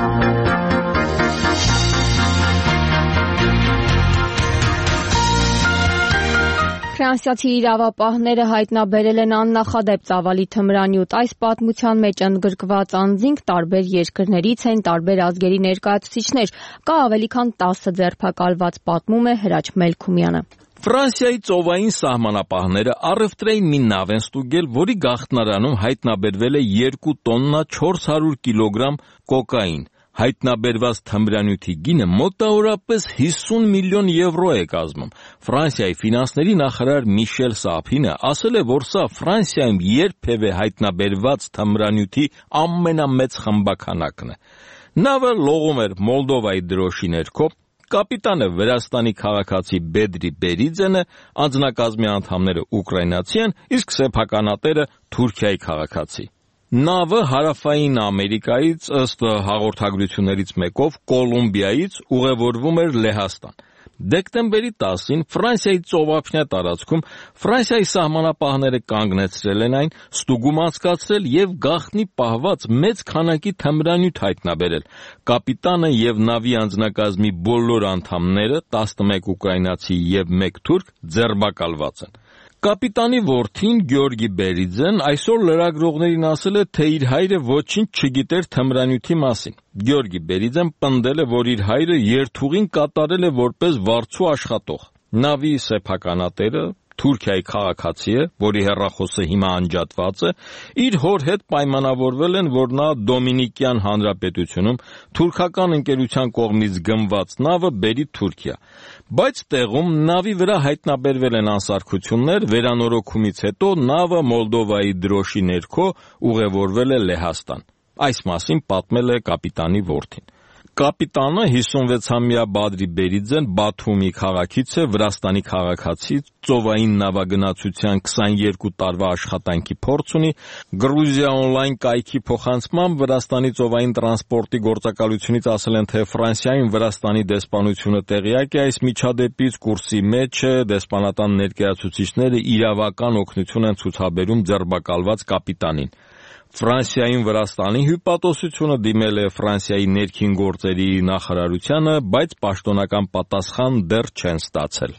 Ֆրանսիացի իրավապահները հայտնաբերել են աննախադեպ ծավալի թմրանյութ։ Այս պատմության մեջ ընդգրկված անձինք տարբեր երկրներից են, տարբեր ազգերի ներկայացուցիչներ։ Կա ավելի քան տասը ձերբակալված, պատմում է Հրաչ Մելքումյանը։ Ֆրանսիայի ծովային սահմանապահները առևտրային մի նավ են ստուգել, որի գաղտնարանում հայտնաբերվել է երկու տոննա չորս հարյուր կիլոգրամ կոկային։ Հայտնաբերված թմրանյութի գինը մոտավորապես հիսուն միլիոն եվրո է կազմում։ Ֆրանսիայի ֆինանսների նախարար Միշել Սափինը ասել է, որ սա Ֆրանսիայում երբևէ հայտնաբերված թմրանյութի ամենամեծ խմբաքանակն է։ Նավը լողում էր Մոլդովայի դրոշի ներքո։ Կապիտանը Վրաստանի քաղաքացի Բեդրի Բերիձեն է, անձնակազմի անդամները ուկրաինացի են, իսկ սեփականատերը Թուրքիայի քաղաքացի։ Նավը հարավային Ամերիկայից, ըստ հաղորդագրություններից մեկով, Կոլումբիայից ուղևորվում էր Լեհաստան։ Դեկտեմբերի տասին Ֆրանսիայի ծովափնյա տարածքում Ֆրանսիայի սահմանապահները կանգնեցրել են այն, ստուգում անցկացրել եւ գաղտնի պահված մեծ քանակի թմրանյութ հայտնաբերել։ Կապիտանը եւ նավի անձնակազմի բոլոր անդամները, տասնմեկ ուկրաինացի եւ մեկ թուրք, ձերբակալված են։ Կապիտանի որդին Գյորգի Բերիձեն այսօր լրագրողներին ասել է, թե իր հայրը ոչինչ չգիտեր թմրանյութի մասին։ Գյորգի Բերիձեն պնդել է, որ իր հայրը երթուղին կատարել է որպես վարձու աշխատող։ Նավի սեփականատերը Թուրքիայի քաղաքացի է, որի հեռախոսը հիմա անջատված է, իր հոր հետ պայմանավորվել են, որ նա Դոմինիկյան Հանրապետությունում թուրքական ընկերության կողմից գնված նավը բերի Թուրքիա։ Բայց տեղում նավի վրա հայտնաբերվել են անսարքություններ, վերանորոգումից հետո նավը Մոլդովայի դրոշի ներքո ուղևորվել է Լեհաստան։ Այս մասին պատմել է կապիտանի որդին։ Կապիտանը հիսունվեցամյա Բադրի Բերիձեն Բաթումի քաղաքից է, Վրաստանի քաղաքացի, ծովային նավագնացության քսաներկու տարվա աշխատանքի փորձ ունի։ Գրուզիա օնլայն կայքի փոխանցմամբ Վրաստանի ծովային տրանսպորտի գործակալությունից ասել են, թե Ֆրանսիայում Վրաստանի դեսպանությունը տեղյակ է այս միջադեպից, կուրսի մեջ է, դեսպանատան ներկայացուցիչները իրավական օգնություն են ցուցաբերում ձերբակալված կապիտանին։ Ֆրանսիայում Վրաստանի հյուպատոսությունը դիմել է Ֆրանսիայի ներքին գործերի նախարարությանը, բայց պաշտոնական պատասխան դեռ չեն ստացել։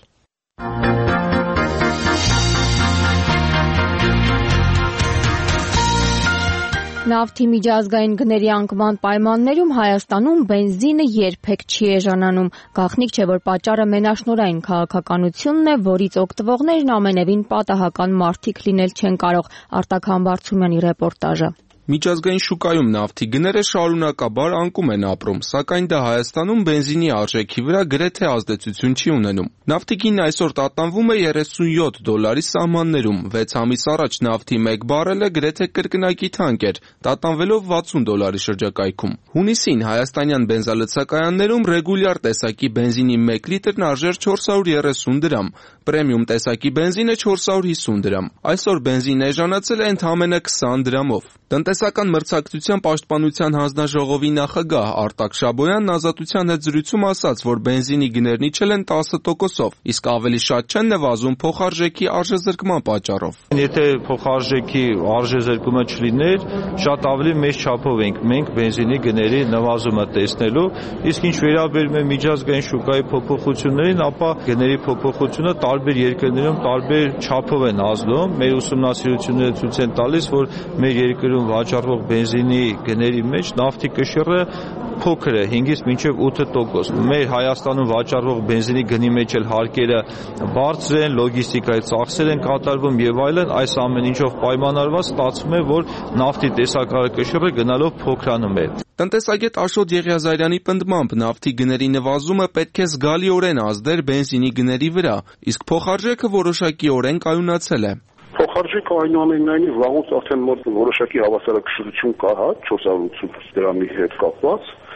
Նավթի միջազգային գների անկման պայմաններում Հայաստանում բենզինը երբեք չի էժանանում։ Գաղտնիք չէ, որ պատճառը մենաշնորհային քաղաքականությունն է, որից օգտվողներն ամենևին պատահական մարդիկ լինել չեն կարող։ Արտակ Համբարձումյանի ռեպորտաժը։ Միջազգային շուկայում նավթի գները շարունակաբար անկում են ապրում, սակայն դա Հայաստանում բենզինի արժեքի վրա գրեթե ազդեցություն չի ունենում։ Նավթի գինն այսօր տատանվում է երեսունյոթ դոլարի սահմաններում, վեց ամիս առաջ նավթի մեկ բարելը գրեթե կրկնակի թանկ էր, տատանվելով վաթսուն դոլարի շրջակայքում։ Հունիսին հայաստանյան բենզալցակայաններում ռեգուլյար տեսակի բենզինի մեկ լիտրն արժեր չորս հարյուր երեսուն դրամ, պրեմիում տեսակի բենզինը չորս հարյուր հիսուն դրամ։ Այսօր բենզինը էժանացել է ընդամենը քսան դրամով։ Տնտեսական մրցակցության պաշտպանության հանձնաժողովի նախագահ Արտակ Շաբոյանն Ազատության հետ զրույցում ասաց, որ բենզինի գներն իջել են տասը տոկոսով, իսկ ավելի շատ չեն նվազում փոխարժեքի արժեզրկման պատճառով։ Եթե փոխարժեքի արժեզրկումը չլիներ, շատ ավելի մեծ չափով ենք մենք բենզինի գների նվազումը տեսնելու, իսկ ինչ վերաբերում է միջազգային շուկայի փոփոխություններին, ապա գների փոփոխությունը տարբեր երկրներում տարբեր չափով են ազդում։ Մեր ուսումնասիրությունները ցույց են տալիս, որ մեր երկրում վաճառվող բենզինի գների մեջ նավթի կշիռը փոքր է, հինգից մինչև ութ տոկոս։ Մեր Հայաստանում վաճառվող բենզինի գնի մեջ էլ հարկերը բարձր են, լոգիստիկայի ծախսեր են կատարվում եւ այլն, այս ամեն ինչով պայմանավորված ստացվում է, որ նավթի տեսակարար կշիռը գնալով փոքրանում է։ Տնտեսագետ Աշոտ Եղիազարյանի պնդմամբ նավթի գների նվազումը պետք է զգալիորեն ազդեր բենզինի գների վրա, իսկ փոխարժեքը որոշակիորեն կայունացել է։ Փոխարժեքը այնուամենայնիվ վաղուց արդեն որոշակի հավասարակշռություն կա, հա, չորս հարյուր ութսուն դրամի հետ կապված,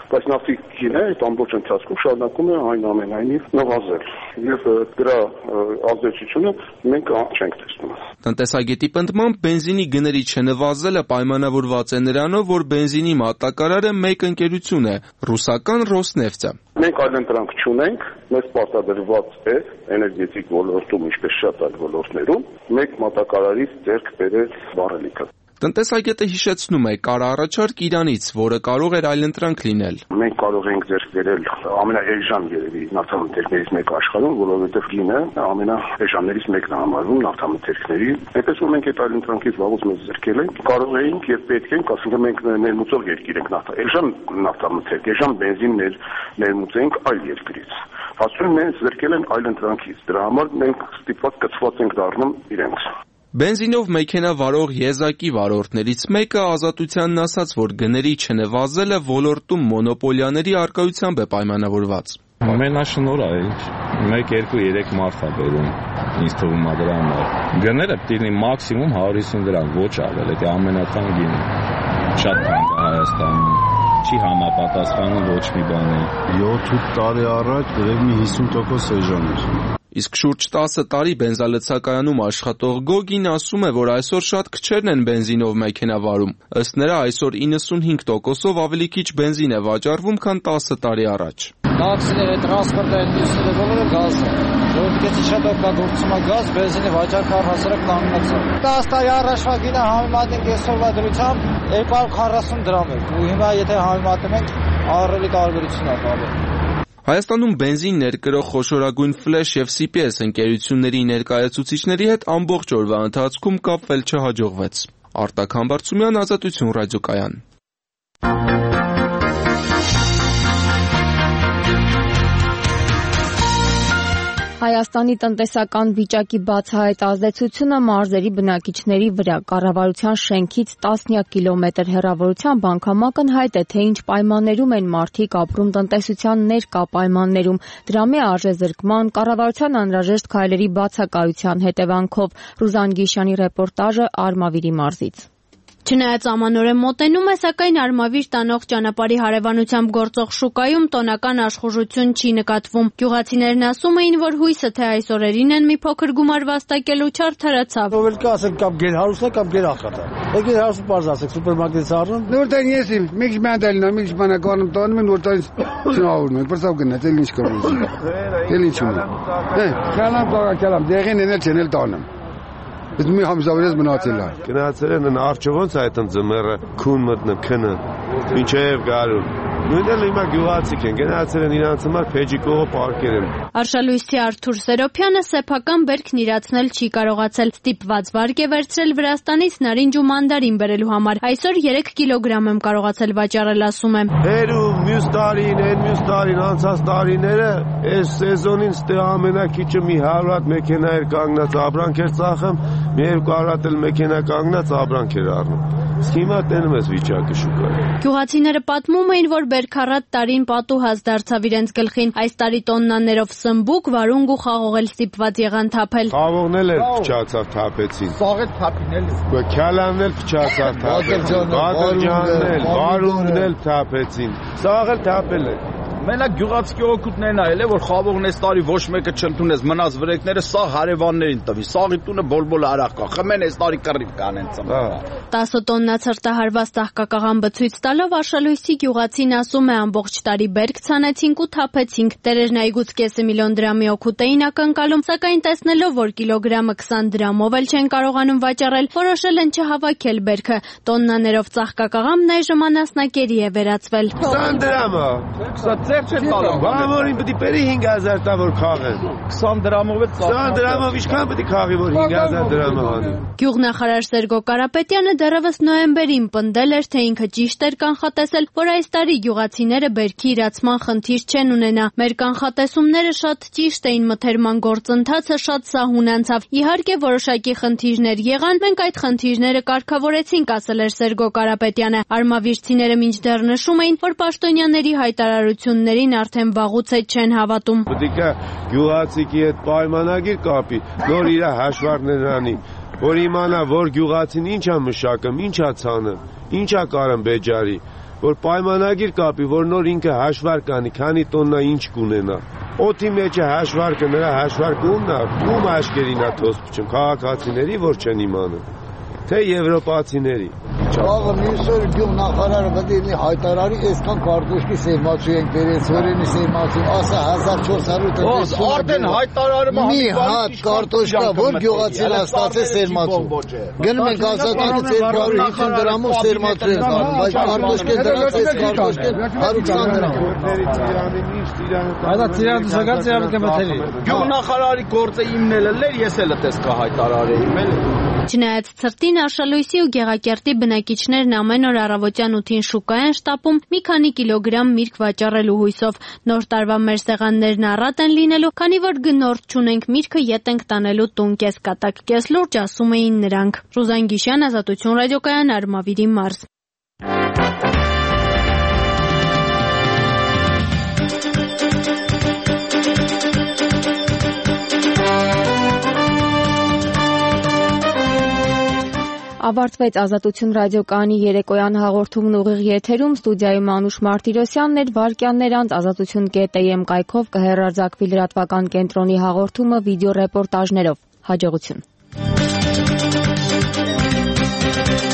բայց նավթի գինը այդ ամբողջ ընթացքում շարունակում է այնուամենայնիվ նվազել եւ դրա ազդեցությունը մենք չենք տեսնում։ Տնտեսագետի պնդմամբ բենզինի գների չնվազելը պայմանավորված է նրանով, որ բենզինի մատակարարը մեկ ընկերություն է՝ ռուսական Ռոսնեֆտը։ Մենք այլընտրանք չունենք, մեզ պարտադրված է էներգետիկ ոլորտում, ինչպես շատ այլ ոլորտներում, մեկ մատակարարից ձեռք բերել վառելիքը։ Տնտեսագետը հիշեցնում է, կար առաջարկ Իրանից, որը կարող էր այլընտրանք լինել։ Մենք կարող ենք ձեռք բերել ամենաէժան երևի նավթամթերքներից մեկը աշխարհում, որովհետև գինը ամենաէժաններից մեկն է համարվում նավթամթերքների։ Այնպես որ մենք այդ այլընտրանքից վաղուց մեզ ձեռքել ենք, կարող էինք եւ պետք ենք, ասենք մենք ներմուծող երկիր ենք նավթ, էժան նավթամթերք, էժան բենզին ներմուծենք այլ երկրից։ Հասուն մենք ձեռքել են այլընտրանքից։ Դրա համար մենք ստիպված կցված ենք դառնում իրենց։ Բենզինով մեքենա վարող եզակի վարորդներից մեկը Ազատությանն ասաց, որ գների չնվազելը ոլորտում մոնոպոլիաների առկայությամբ է պայմանավորված։ Ամենաշնորհը մեկ, երկու, երեք մարդ է բերում, ինձ թվում է դրա համար։ Գները պետք է լինի մաքսիմում հարյուր հիսուն դրամ, ոչ ավել, դա ամենաթանկ գինը։ Շատ թանկ է Հայաստանում, չի համապատասխանում ոչ մի բանի։ յոթ տարի առաջ դրել մի հիսուն տոկոս էժան էր։ Իսկ շուրջ տասը տարի բենզալցակայանում աշխատող Գոգին ասում է, որ այսօր շատ քչերն են բենզինով մեքենա վարում։ Ըստ նրա այսօր իննսունհինգ տոկոսով ավելի քիչ բենզին է վաճառվում, քան տասը տարի առաջ։ Տաքսիները, տրանսպորտը, այդպիսները բոլորը գազ է։ Ժողովուրդը շատ օգտագործում է գազ, բենզինի վաճառքը առհասարակ կանգնած է։ տասը տարի առաջվա գինը համեմատենք այսօրվա դրությամբ երկու հարյուր քառասուն դրամ է։ Ու հիմա եթե համեմատում ենք, ահռելի տարբերություն է եղել։ Հայաստանում բենզին ներկրող խոշորագույն Ֆլեշ եւ Սի Պի Էս ընկերությունների ներկայացուցիչների հետ ամբողջ օրվա ընթացքում կապվել չհաջողվեց։ Արտակ Համբարձումյան, Ազատություն ռադիոկայան։ Հայաստանի տնտեսական վիճակի բացահայտ ազդեցությունը մարզերի բնակիչների վրա կառավարության շենքից տասնյակ կիլոմետր հեռավորության անգամակնհայտ է, թե ինչ պայմաններում են մարդիկ ապրում տնտեսության ներկա պայմաններում, դրամի արժեզրկման, կառավարության անհրաժեշտ քայլերի բացակայության հետևանքով։ Ռուզան Գիշյանի ռեպորտաժը Արմավիրի մարզից։ Չնայած ամանորեն մոտենում է, սակայն Արմավիր տանող ճանապարհի հարևանությամբ գործող շուկայում տոնական աշխուժություն չի նկատվում։ Գյուղացիներն ասում էին, որ հույսը թե այս օրերին են մի փոքր գումար վաստակելու չարդարացավ։ Ով էլ կա ասել կամ գերհարուստ է կամ գերախատ է։ Եք գերհարուստ բարձ ասեք սուպերմարկետից առնում։ Նորտեն ես իմ մի քիչ մանդալին, մի քիչ բանականում տանում են, որտեղից շնորհում են, բրսավ գնաց, էլ ինչ կորուս։ Էլ ինչ ունի։ Հե, քանամ կողա քալամ, դեղին էնել չնել տանում։ Ես մի համզավերես մնացել է։ Գնացել են արջովոնց այդ ընձմերը, քուն մտնը, քնը, մինչև գարուն։ Նույնն էլ հիմա գյուղացիք են, գնացել են իրանց համար փեջի կողը պարկել են։ Արշալույսի Արթուր Սերոփյանը սեփական բերքն իրացնել չի կարողացել։ Ստիպված վարկ է վերցրել Վրաստանից նարինջ ու մանդարին բերելու համար։ Այսօր երեք կիլոգրամ եմ կարողացել վաճառել, ասում եմ։ Հերու մյուս տարին, այն մյուս տարին, անցած տարիները, այս սեզոնին ստե ամենակիչը մի հարյուր հատ մեքենա էր կանգնած, ապրանք էր ծախում, մի երկու հարյուր էլ մեքենա կանգնած ապրանք էր առնում։ Հիմա տենում ես վիճակը շուկայում։ Գյուղացիները պատմում էին, որ բերքառատ տարին պատուհաս դարձավ իրենց գլխին։ Այս տարի տոննաներով սմբուկ, վարունգ ու խաղող էլ ստիպված եղան թափել։ Խաղողն էլ փչացավ թափեցին։ Սաղ էլ թափին էլ։ Քալանն էլ փչացավ թափեցին։ Բادرջանն էլ, վարունգն էլ թափեցին։ Սաղ էլ թափել է։ Մենակ գյուղացի օգուտներն այլ է, որ խաղողն այս տարի ոչ մեկը չընդունեց, մնաց վրեկները սաղ հարևաններին տվի, սաղի տունը բոլբոլ արախ կա, խմեն այս տարի կռիվ կանեն ծմբա։ տասը տոննա ցրտահարված տաղկակաղամբը ցույց տալով Արշալույսի գյուղացին ասում է ամբողջ տարի բերք ցանեցինք ու թափեցինք, տերերն այգուց կեսը միլիոն դրամի օգուտ էին ակնկալում, սակայն տեսնելով, որ կիլոգրամը քսան դրամով էլ չեն կարողանում վաճառել, որոշել են չհավաքել բերքը, տոննաներով ծաղկակաղամբն այժմ անասնակերի է վերածվել։ քսան դրամը, Ձեր չեն տալու։ Բամորին պետք է բերի հինգ հազար տա որ քաղեն։ քսան դրամով է ծախսում։ քսան դրամով ինչքան պետք է քաղի որ հինգ հազար դրամը հանի։ Գյուղնախարար Սերգո Կարապետյանը դեռևս նոյեմբերին պնդել էր, թե ինքը ճիշտ էր կանխատեսել, որ այս տարի գյուղացիները բերքի իրացման խնդիր չեն ունենա։ Մեր կանխատեսումները շատ ճիշտ էին, մթերման գործընթացը շատ սահուն անցավ։ Իհարկե որոշակի խնդիրներ եղան, մենք այդ խնդիրները կարգավորեցինք, ասել էր Սերգո Կարապետյանը։ Արմավիրցիները մինչդեռ նշում էին, որ պաշտոնյաների հայտարարություններին արդեն վաղուց է չեն հավատում։ Պետք է գյուղացիքի հետ պայմանագիր կապի, որ իր հաշվարկներն անի, որ իմանա, որ գյուղացին ինչ է մշակում, ինչ է ցանում, ինչ է կարում բեջարի, որ պայմանագիր կապի, որ նոր ինքը հաշվարկ անի, քանի տոննա ինչ կունենա։ Օդի մեջ է հաշվարկը, նրա հաշվարկը ումն է, ում աշկերին է թոս փչում, քաղաքացիների, որ չեն իմանում, թե եվրոպացիների։ Աղը մյուսօր գյուղ նախարարը պետք է լինի հայտարարի, այսքան կարտոշկի սերմացու ենք բերել, սորենի սերմացու, ասա հազար չորս հարյուր Ոս արդեն հայտարարումը մի հատ կարտոշկա, որ գյուղացին ստացել սերմացու։ Գնում ենք ասատանը ձեր հարյուր հինգ դրամով սերմացու են գանում, բայց կարտոշկեն դրած այս կարտոշկեն հարյուր քսան դրամ։ Այդա ծիրան դուսակած ծիրան կմթելի։ Գյուղ նախարարի գործը իմն էլ էր, ես էլ էս կա հայտարարեի, էլ։ Չնայած ցրտին Արշալույսի ու Գեղակերտի բնակիչներն ամեն օր առավոտյան ութին շուկա են շտապում մի քանի կիլոգրամ միրգ վաճառելու հույսով։ Նոր տարվա մեր սեղաններն առատ են լինելու, քանի որ գնորդ չունենք, միրգը ետ ենք տանելու տուն կես կատակ կես լուրջ, ասում էին նրանք։ Ռուզան Գիշյան, Ազատություն ռադիոկայան, Արմավիրի մարզ։ Ավարտվեց Ազատություն ռադիոկայանի երեկոյան հաղորդումն ուղիղ եթերում, ստուդիայում Անուշ Մարտիրոսյանն էր, վայրկյաններ անց ազատություն կետ է եմ կայքով կհեռարձակվի լրատվական կենտրոնի հաղորդումը վիդեո ռեպորտաժներով։ Հաջողություն։